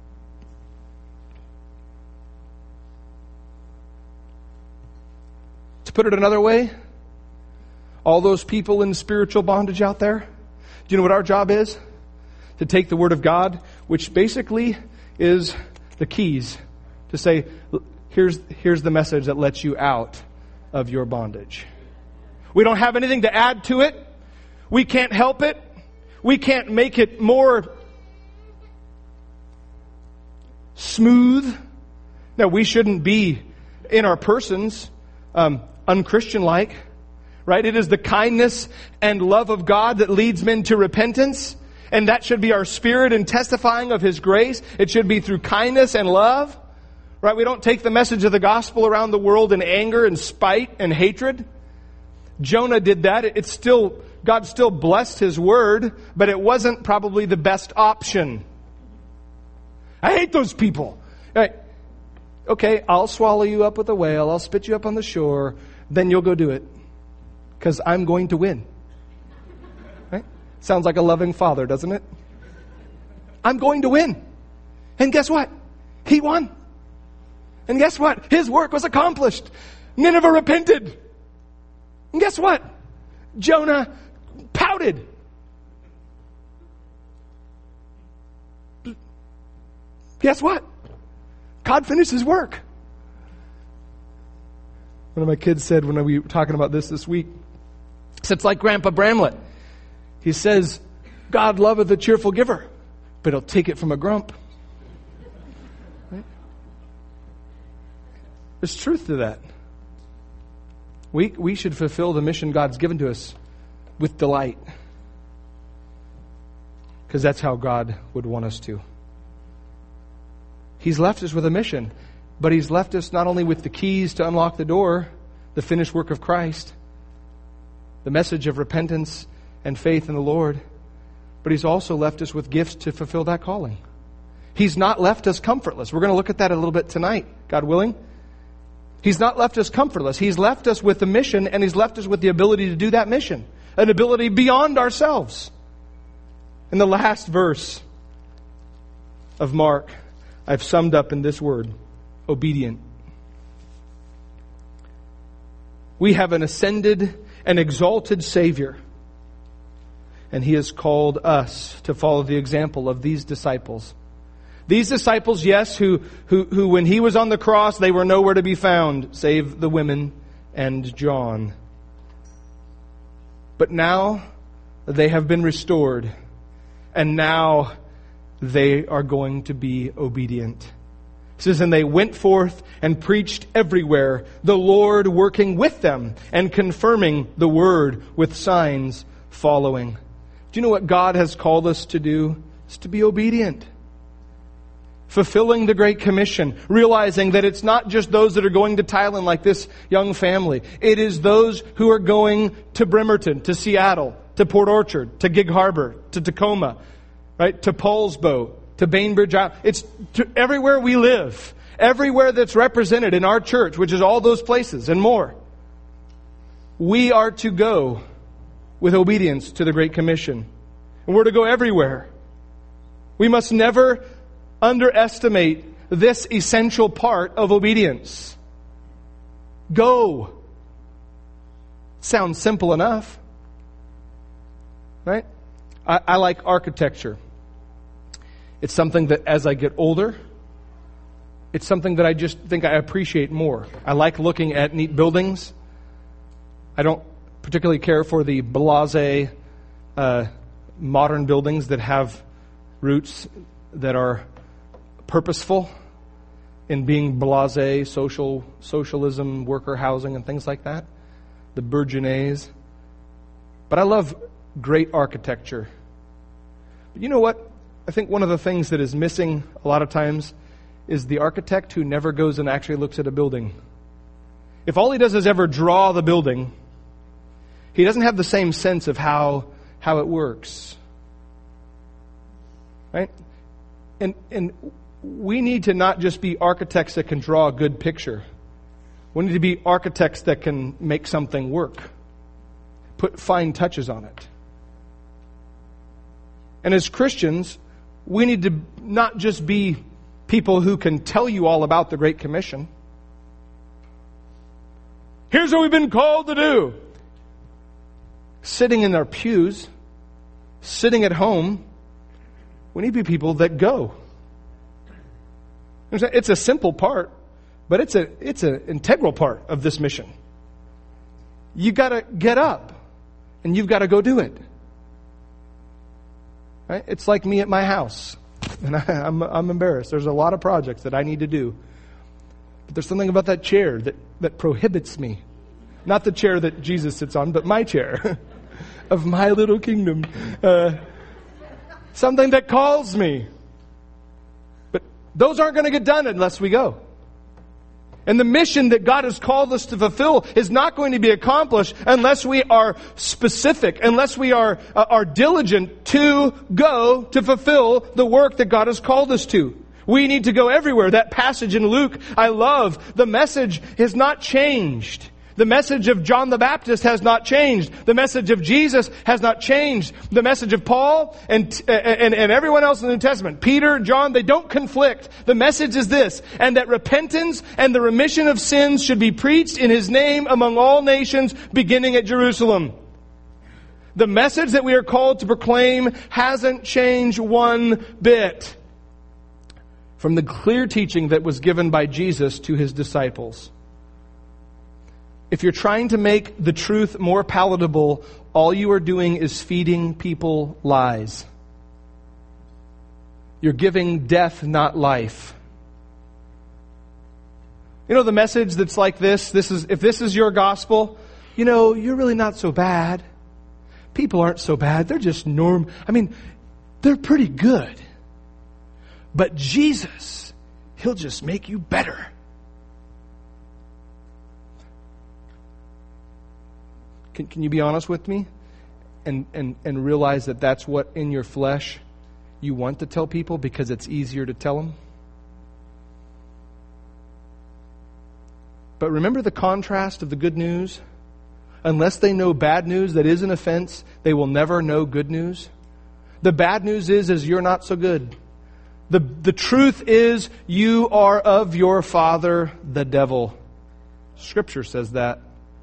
To put it another way, all those people in spiritual bondage out there, do you know what our job is? To take the Word of God, which basically is the keys, to say, here's, here's the message that lets you out of your bondage. We don't have anything to add to it. We can't help it. We can't make it more smooth. Now, we shouldn't be, in our persons, um, unchristian-like. Right? It is the kindness and love of God that leads men to repentance. And that should be our spirit in testifying of His grace. It should be through kindness and love. Right? We don't take the message of the gospel around the world in anger and spite and hatred. Jonah did that. It's still, God still blessed His word, but it wasn't probably the best option. I hate those people. Right? Okay, I'll swallow you up with a whale. I'll spit you up on the shore. Then you'll go do it. Because I'm going to win. Right? Sounds like a loving father, doesn't it? I'm going to win. And guess what? He won. And guess what? His work was accomplished. Nineveh repented. And guess what? Jonah pouted. Guess what? God finished His work. One of my kids said when we were talking about this this week, so it's like Grandpa Bramlett. He says, God loveth a cheerful giver, but He'll take it from a grump. Right? There's truth to that. We, we should fulfill the mission God's given to us with delight. Because that's how God would want us to. He's left us with a mission. But He's left us not only with the keys to unlock the door, the finished work of Christ, the message of repentance and faith in the Lord, but He's also left us with gifts to fulfill that calling. He's not left us comfortless. We're going to look at that a little bit tonight, God willing. He's not left us comfortless. He's left us with the mission, and He's left us with the ability to do that mission. An ability beyond ourselves. In the last verse of Mark, I've summed up in this word, obedient. We have an ascended and exalted Savior, and He has called us to follow the example of these disciples. These disciples, yes, who, who, who when He was on the cross, they were nowhere to be found, save the women and John. But now they have been restored, and now they are going to be obedient. It says, and they went forth and preached everywhere, the Lord working with them and confirming the word with signs following. Do you know what God has called us to do? It's to be obedient. Fulfilling the Great Commission, realizing that it's not just those that are going to Thailand like this young family. It is those who are going to Bremerton, to Seattle, to Port Orchard, to Gig Harbor, to Tacoma, right, to Paulsbo, to Bainbridge Island. It's to everywhere we live, everywhere that's represented in our church, which is all those places and more. We are to go with obedience to the Great Commission. And we're to go everywhere. We must never underestimate this essential part of obedience. Go. Sounds simple enough. Right? I, I like architecture. It's something that as I get older, it's something that I just think I appreciate more. I like looking at neat buildings. I don't particularly care for the blasé uh, modern buildings that have roots that are purposeful in being blasé, social socialism, worker housing, and things like that. The Bourgeonnais. But I love great architecture. But you know what? I think one of the things that is missing a lot of times is the architect who never goes and actually looks at a building. If all he does is ever draw the building, he doesn't have the same sense of how how it works. Right? And and we need to not just be architects that can draw a good picture. We need to be architects that can make something work. Put fine touches on it. And as Christians, we need to not just be people who can tell you all about the Great Commission. Here's what we've been called to do. Sitting in our pews, sitting at home, we need to be people that go. It's a simple part, but it's a it's an integral part of this mission. You got to get up, and you've got to go do it. Right? It's like me at my house, and I, I'm I'm embarrassed. There's a lot of projects that I need to do, but there's something about that chair that that prohibits me. Not the chair that Jesus sits on, but my chair of my little kingdom. Uh, something that calls me. But those aren't going to get done unless we go. And the mission that God has called us to fulfill is not going to be accomplished unless we are specific, unless we are uh, are diligent to go to fulfill the work that God has called us to. We need to go everywhere. That passage in Luke, I love. The message has not changed. The message of John the Baptist has not changed. The message of Jesus has not changed. The message of Paul and, and, and everyone else in the New Testament, Peter, John, they don't conflict. The message is this, and that repentance and the remission of sins should be preached in His name among all nations, beginning at Jerusalem. The message that we are called to proclaim hasn't changed one bit from the clear teaching that was given by Jesus to His disciples. If you're trying to make the truth more palatable, all you are doing is feeding people lies. You're giving death, not life. You know the message that's like this? This is if this is your gospel, you know, you're really not so bad. People aren't so bad. They're just norm. I mean, they're pretty good. But Jesus, He'll just make you better. Can, can you be honest with me and, and, and realize that that's what in your flesh you want to tell people because it's easier to tell them? But remember the contrast of the good news? Unless they know bad news that is an offense, they will never know good news. The bad news is, is you're not so good. The, the truth is you are of your father, the devil. Scripture says that.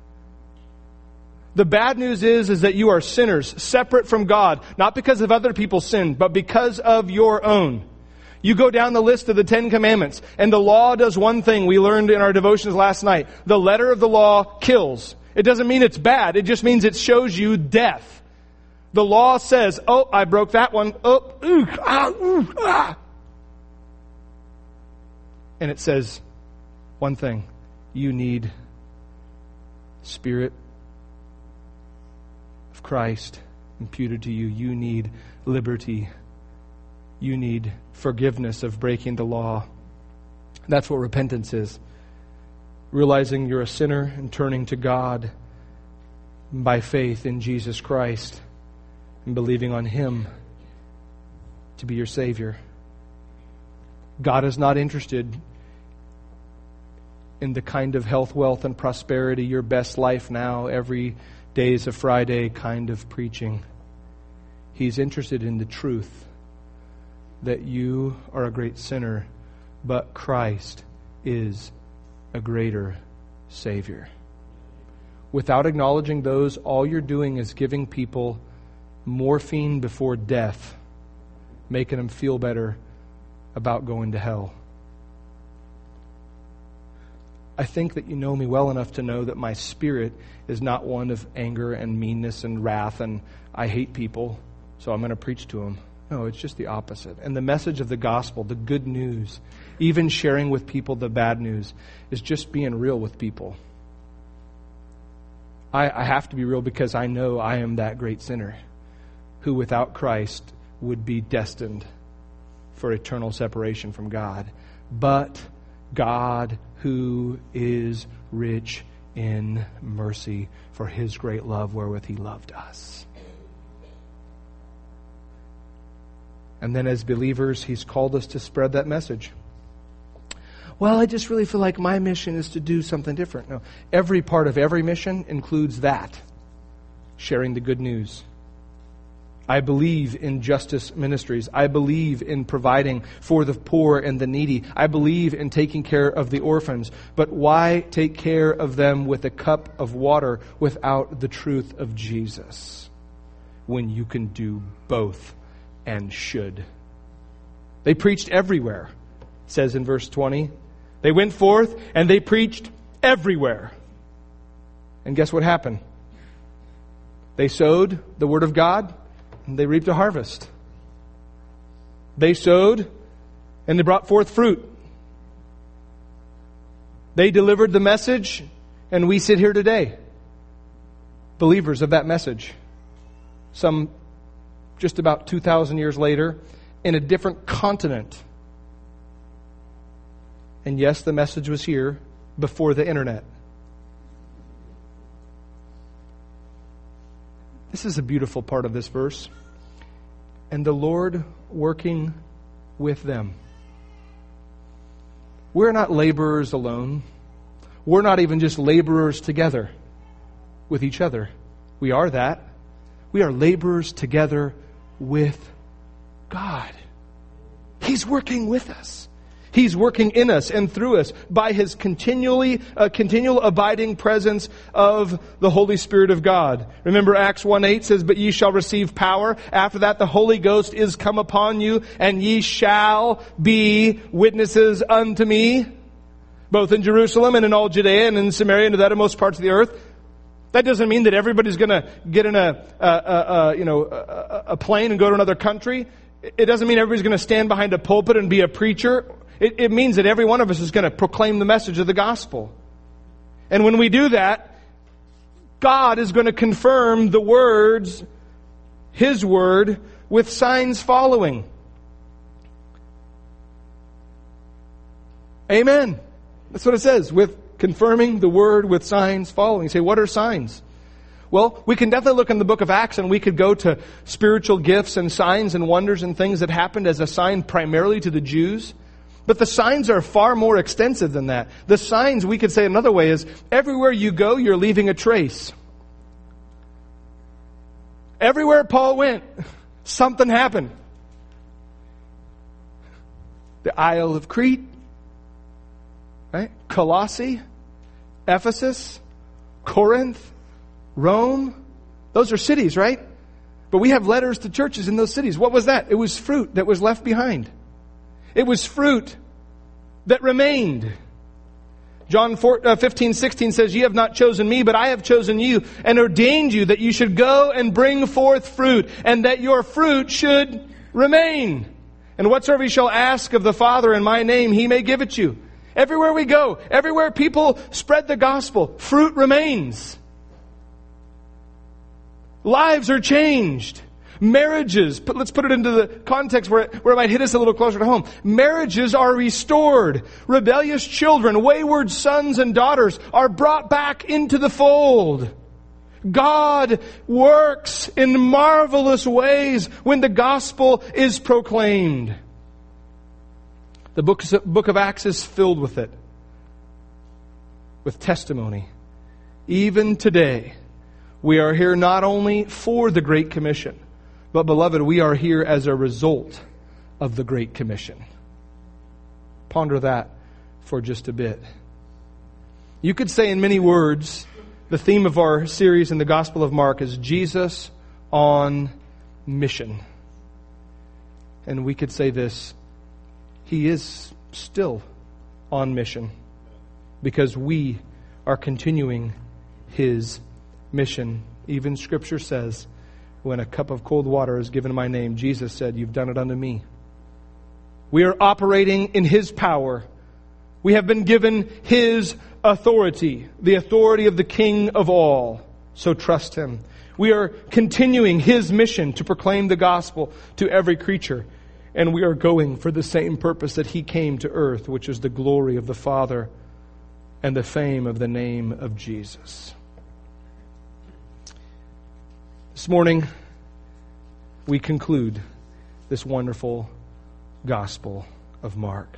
The bad news is, is that you are sinners, separate from God, not because of other people's sin, but because of your own. You go down the list of the Ten Commandments, and the law does one thing we learned in our devotions last night. The letter of the law kills. It doesn't mean it's bad. It just means it shows you death. The law says, oh, I broke that one. Oh, ooh, ah, ooh, ah. And it says one thing. You need Spirit of Christ imputed to you. You need liberty. You need forgiveness of breaking the law. That's what repentance is. Realizing you're a sinner and turning to God by faith in Jesus Christ and believing on Him to be your Savior. God is not interested in the kind of health, wealth, and prosperity, your best life now, every day is a Friday kind of preaching. He's interested in the truth that you are a great sinner, but Christ is a greater Savior. Without acknowledging those, all you're doing is giving people morphine before death, making them feel better about going to hell. I think that you know me well enough to know that my spirit is not one of anger and meanness and wrath and I hate people, so I'm going to preach to them. No, it's just the opposite. And the message of the gospel, the good news, even sharing with people the bad news, is just being real with people. I, I have to be real because I know I am that great sinner who without Christ would be destined for eternal separation from God. But God, who is rich in mercy, for His great love wherewith He loved us. And then as believers, He's called us to spread that message. Well, I just really feel like my mission is to do something different. No, every part of every mission includes that. Sharing the good news. I believe in justice ministries. I believe in providing for the poor and the needy. I believe in taking care of the orphans. But why take care of them with a cup of water without the truth of Jesus when you can do both and should? They preached everywhere, it says in verse twenty. They went forth and they preached everywhere. And guess what happened? They sowed the word of God and they reaped a harvest. They sowed and they brought forth fruit. They delivered the message and we sit here today, believers of that message. Some just about two thousand years later, in a different continent. And yes, the message was here before the internet. This is a beautiful part of this verse. And the Lord working with them. We're not laborers alone. We're not even just laborers together with each other. We are that. We are laborers together with God. He's working with us. He's working in us and through us by His continually, uh, continual abiding presence of the Holy Spirit of God. Remember Acts one eight says, "But ye shall receive power. After that the Holy Ghost is come upon you, and ye shall be witnesses unto me, both in Jerusalem and in all Judea and in Samaria and to the uttermost parts of the earth." That doesn't mean that everybody's going to get in a, a, a, a you know a, a plane and go to another country. It doesn't mean everybody's going to stand behind a pulpit and be a preacher. It, it means that every one of us is going to proclaim the message of the gospel. And when we do that, God is going to confirm the words, His word, with signs following. Amen. That's what it says, with confirming the word with signs following. You say, what are signs? Well, we can definitely look in the book of Acts and we could go to spiritual gifts and signs and wonders and things that happened as a sign primarily to the Jews. But the signs are far more extensive than that. The signs, we could say another way, is everywhere you go, you're leaving a trace. Everywhere Paul went, something happened. The Isle of Crete, right? Colossae, Ephesus, Corinth, Rome. Those are cities, right? But we have letters to churches in those cities. What was that? It was fruit that was left behind. It was fruit that remained. John fifteen, sixteen says, "Ye have not chosen me, but I have chosen you and ordained you that you should go and bring forth fruit, and that your fruit should remain. And whatsoever you shall ask of the Father in my name, He may give it you." Everywhere we go, everywhere people spread the gospel, fruit remains. Lives are changed. Marriages, but let's put it into the context where, where it might hit us a little closer to home. Marriages are restored. Rebellious children, wayward sons and daughters are brought back into the fold. God works in marvelous ways when the gospel is proclaimed. The book, book of Acts is filled with it, with testimony. Even today, we are here not only for the Great Commission, but, beloved, we are here as a result of the Great Commission. Ponder that for just a bit. You could say in many words, the theme of our series in the Gospel of Mark is Jesus on mission. And we could say this, He is still on mission because we are continuing His mission. Even Scripture says, when a cup of cold water is given in my name, Jesus said, "You've done it unto me." We are operating in His power. We have been given His authority, the authority of the King of all. So trust Him. We are continuing His mission to proclaim the gospel to every creature. And we are going for the same purpose that He came to earth, which is the glory of the Father and the fame of the name of Jesus. This morning, we conclude this wonderful Gospel of Mark.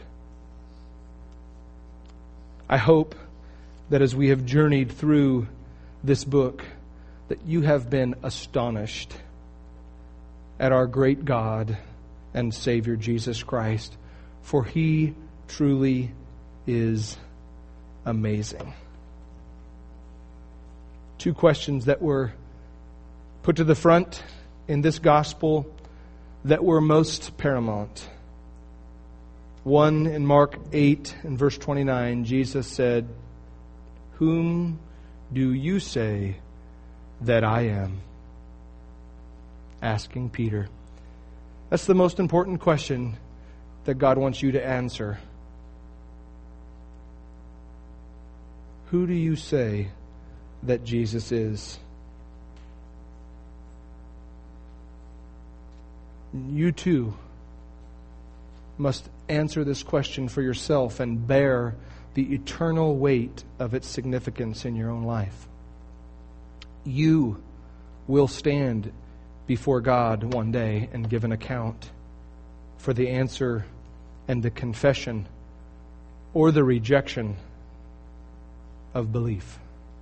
I hope that as we have journeyed through this book, that you have been astonished at our great God and Savior Jesus Christ, for He truly is amazing. Two questions that were put to the front in this gospel that were most paramount. One, in Mark eight and verse twenty-nine, Jesus said, "Whom do you say that I am?" Asking Peter. That's the most important question that God wants you to answer. Who do you say that Jesus is? You too must answer this question for yourself and bear the eternal weight of its significance in your own life. You will stand before God one day and give an account for the answer and the confession or the rejection of belief.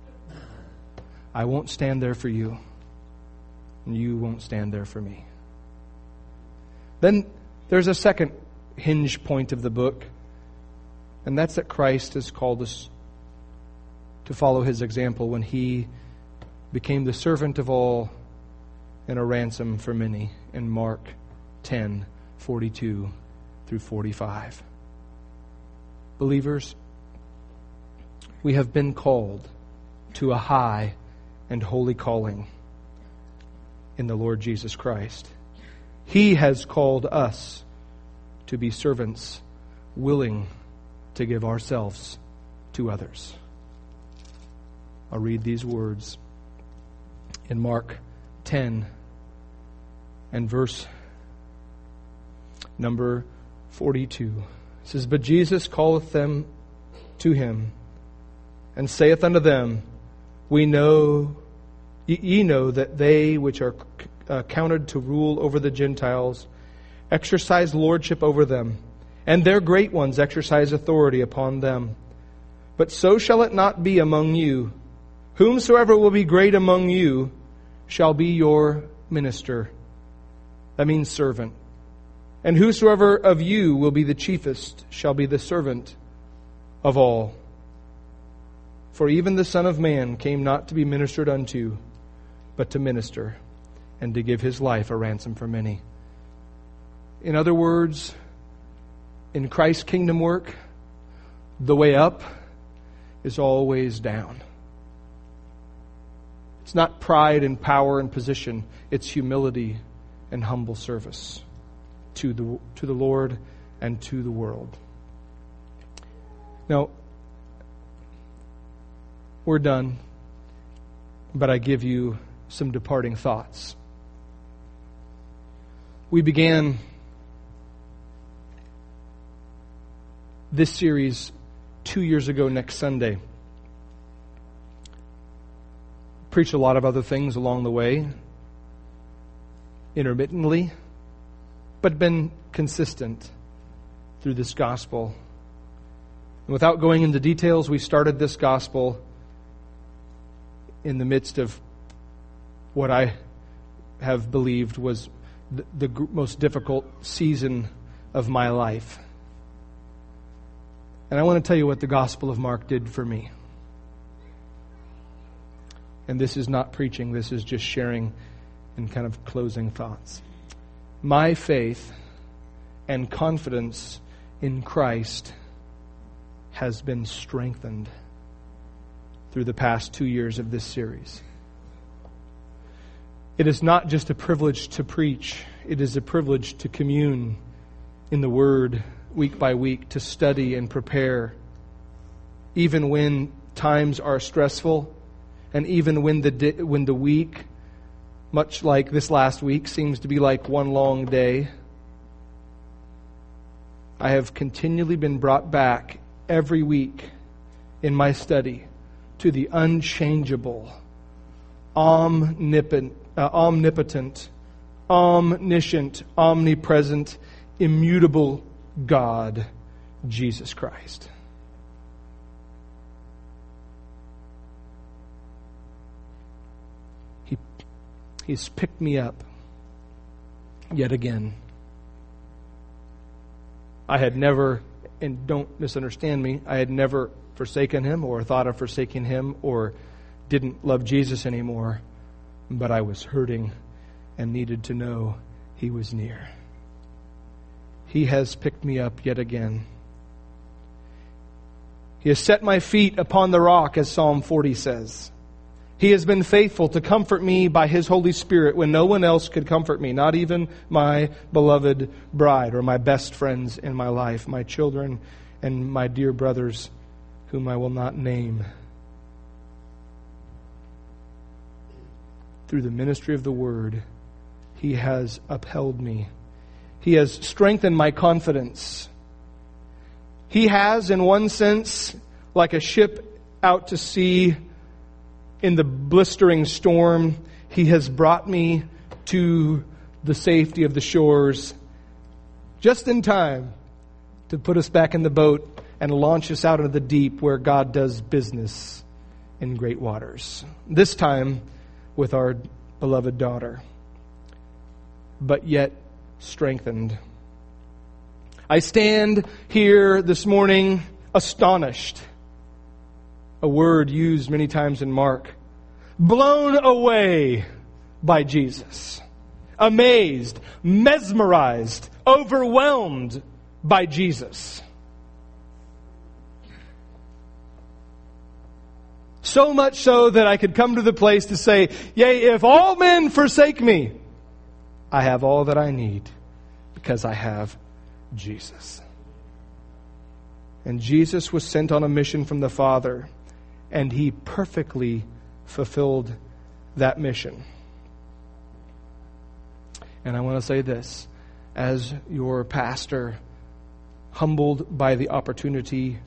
I won't stand there for you, and you won't stand there for me. Then there's a second hinge point of the book, and that's that Christ has called us to follow His example when He became the servant of all and a ransom for many in Mark ten, forty-two through forty-five. Believers, we have been called to a high and holy calling in the Lord Jesus Christ. He has called us to be servants willing to give ourselves to others. I'll read these words in Mark ten and verse number forty-two. It says, But Jesus calleth them to him, and saith unto them, We know, ye, ye know that they which are uh, counted to rule over the Gentiles exercise lordship over them, and their great ones exercise authority upon them. But so shall it not be among you. Whomsoever will be great among you shall be your minister. That means servant. And whosoever of you will be the chiefest shall be the servant of all. For even the Son of Man came not to be ministered unto, but to minister, and to give his life a ransom for many. In other words, in Christ's kingdom work, the way up is always down. It's not pride and power and position. It's humility and humble service to the to the Lord and to the world. Now, we're done, but I give you some departing thoughts. We began this series two years ago next Sunday. Preached a lot of other things along the way, intermittently, but been consistent through this gospel. And without going into details, we started this gospel in the midst of what I have believed was the, the most difficult season of my life. And I want to tell you what the Gospel of Mark did for me. And this is not preaching, this is just sharing and kind of closing thoughts. My faith and confidence in Christ has been strengthened through the past two years of this series. It is not just a privilege to preach, it is a privilege to commune in the Word week by week, to study and prepare, even when times are stressful, and even when the di- when the week, much like this last week, seems to be like one long day. I have continually been brought back every week in my study to the unchangeable, omnipotent, uh, omnipotent, omniscient, omnipresent, immutable God, Jesus Christ. He, he's picked me up yet again. I had never, and don't misunderstand me, I had never forsaken Him or thought of forsaking Him or didn't love Jesus anymore, but I was hurting and needed to know He was near. He has picked me up yet again. He has set my feet upon the rock, as Psalm forty says. He has been faithful to comfort me by His Holy Spirit when no one else could comfort me, not even my beloved bride or my best friends in my life, my children and my dear brothers whom I will not name. Through the ministry of the Word, He has upheld me. He has strengthened my confidence. He has, in one sense, like a ship out to sea in the blistering storm, He has brought me to the safety of the shores just in time to put us back in the boat and launch us out into the deep where God does business in great waters. This time with our beloved daughter, but yet strengthened. I stand here this morning astonished, a word used many times in Mark, blown away by Jesus, amazed, mesmerized, overwhelmed by Jesus. So much so that I could come to the place to say, yea, if all men forsake me, I have all that I need because I have Jesus. And Jesus was sent on a mission from the Father, and He perfectly fulfilled that mission. And I want to say this, as your pastor, humbled by the opportunity,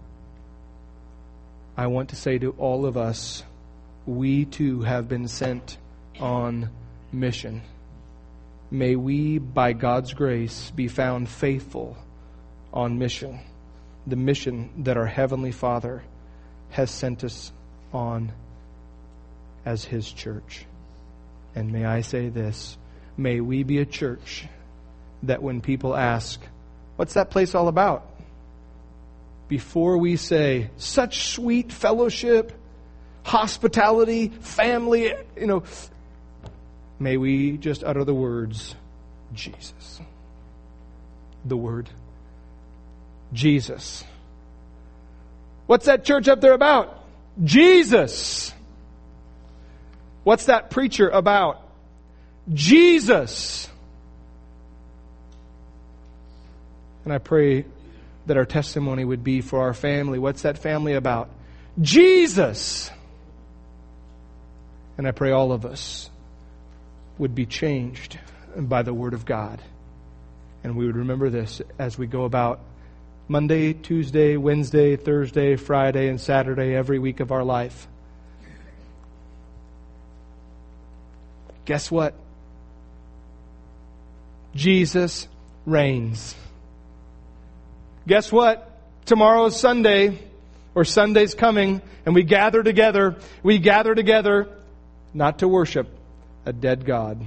I want to say to all of us, we too have been sent on mission. May we, by God's grace, be found faithful on mission, the mission that our Heavenly Father has sent us on as His church. And may I say this, may we be a church that when people ask, what's that place all about? Before we say, such sweet fellowship, hospitality, family, you know, may we just utter the words, Jesus. The word, Jesus. What's that church up there about? Jesus. What's that preacher about? Jesus. And I pray that our testimony would be for our family. What's that family about? Jesus. And I pray all of us would be changed by the Word of God. And we would remember this as we go about Monday, Tuesday, Wednesday, Thursday, Friday, and Saturday, every week of our life. Guess what? Jesus reigns. Guess what? Tomorrow is Sunday, or Sunday's coming, and we gather together. We gather together not to worship a dead God.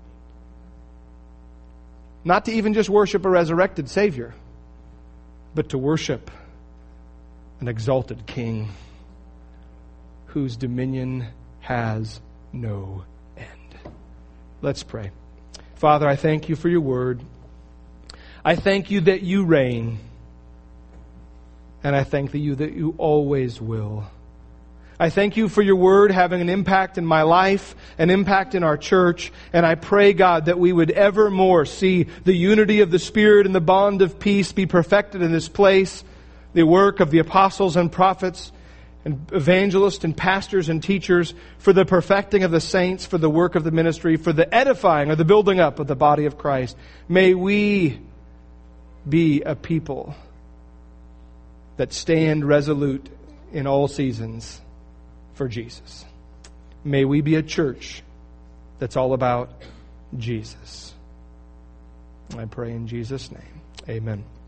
Not to even just worship a resurrected Savior, but to worship an exalted King whose dominion has no end. Let's pray. Father, I thank you for your word. I thank you that you reign. And I thank you that you always will. I thank you for your word having an impact in my life, an impact in our church. And I pray, God, that we would evermore see the unity of the Spirit and the bond of peace be perfected in this place. The work of the apostles and prophets and evangelists and pastors and teachers for the perfecting of the saints, for the work of the ministry, for the edifying or the building up of the body of Christ. May we be a people that stand resolute in all seasons for Jesus. May we be a church that's all about Jesus. I pray in Jesus' name. Amen.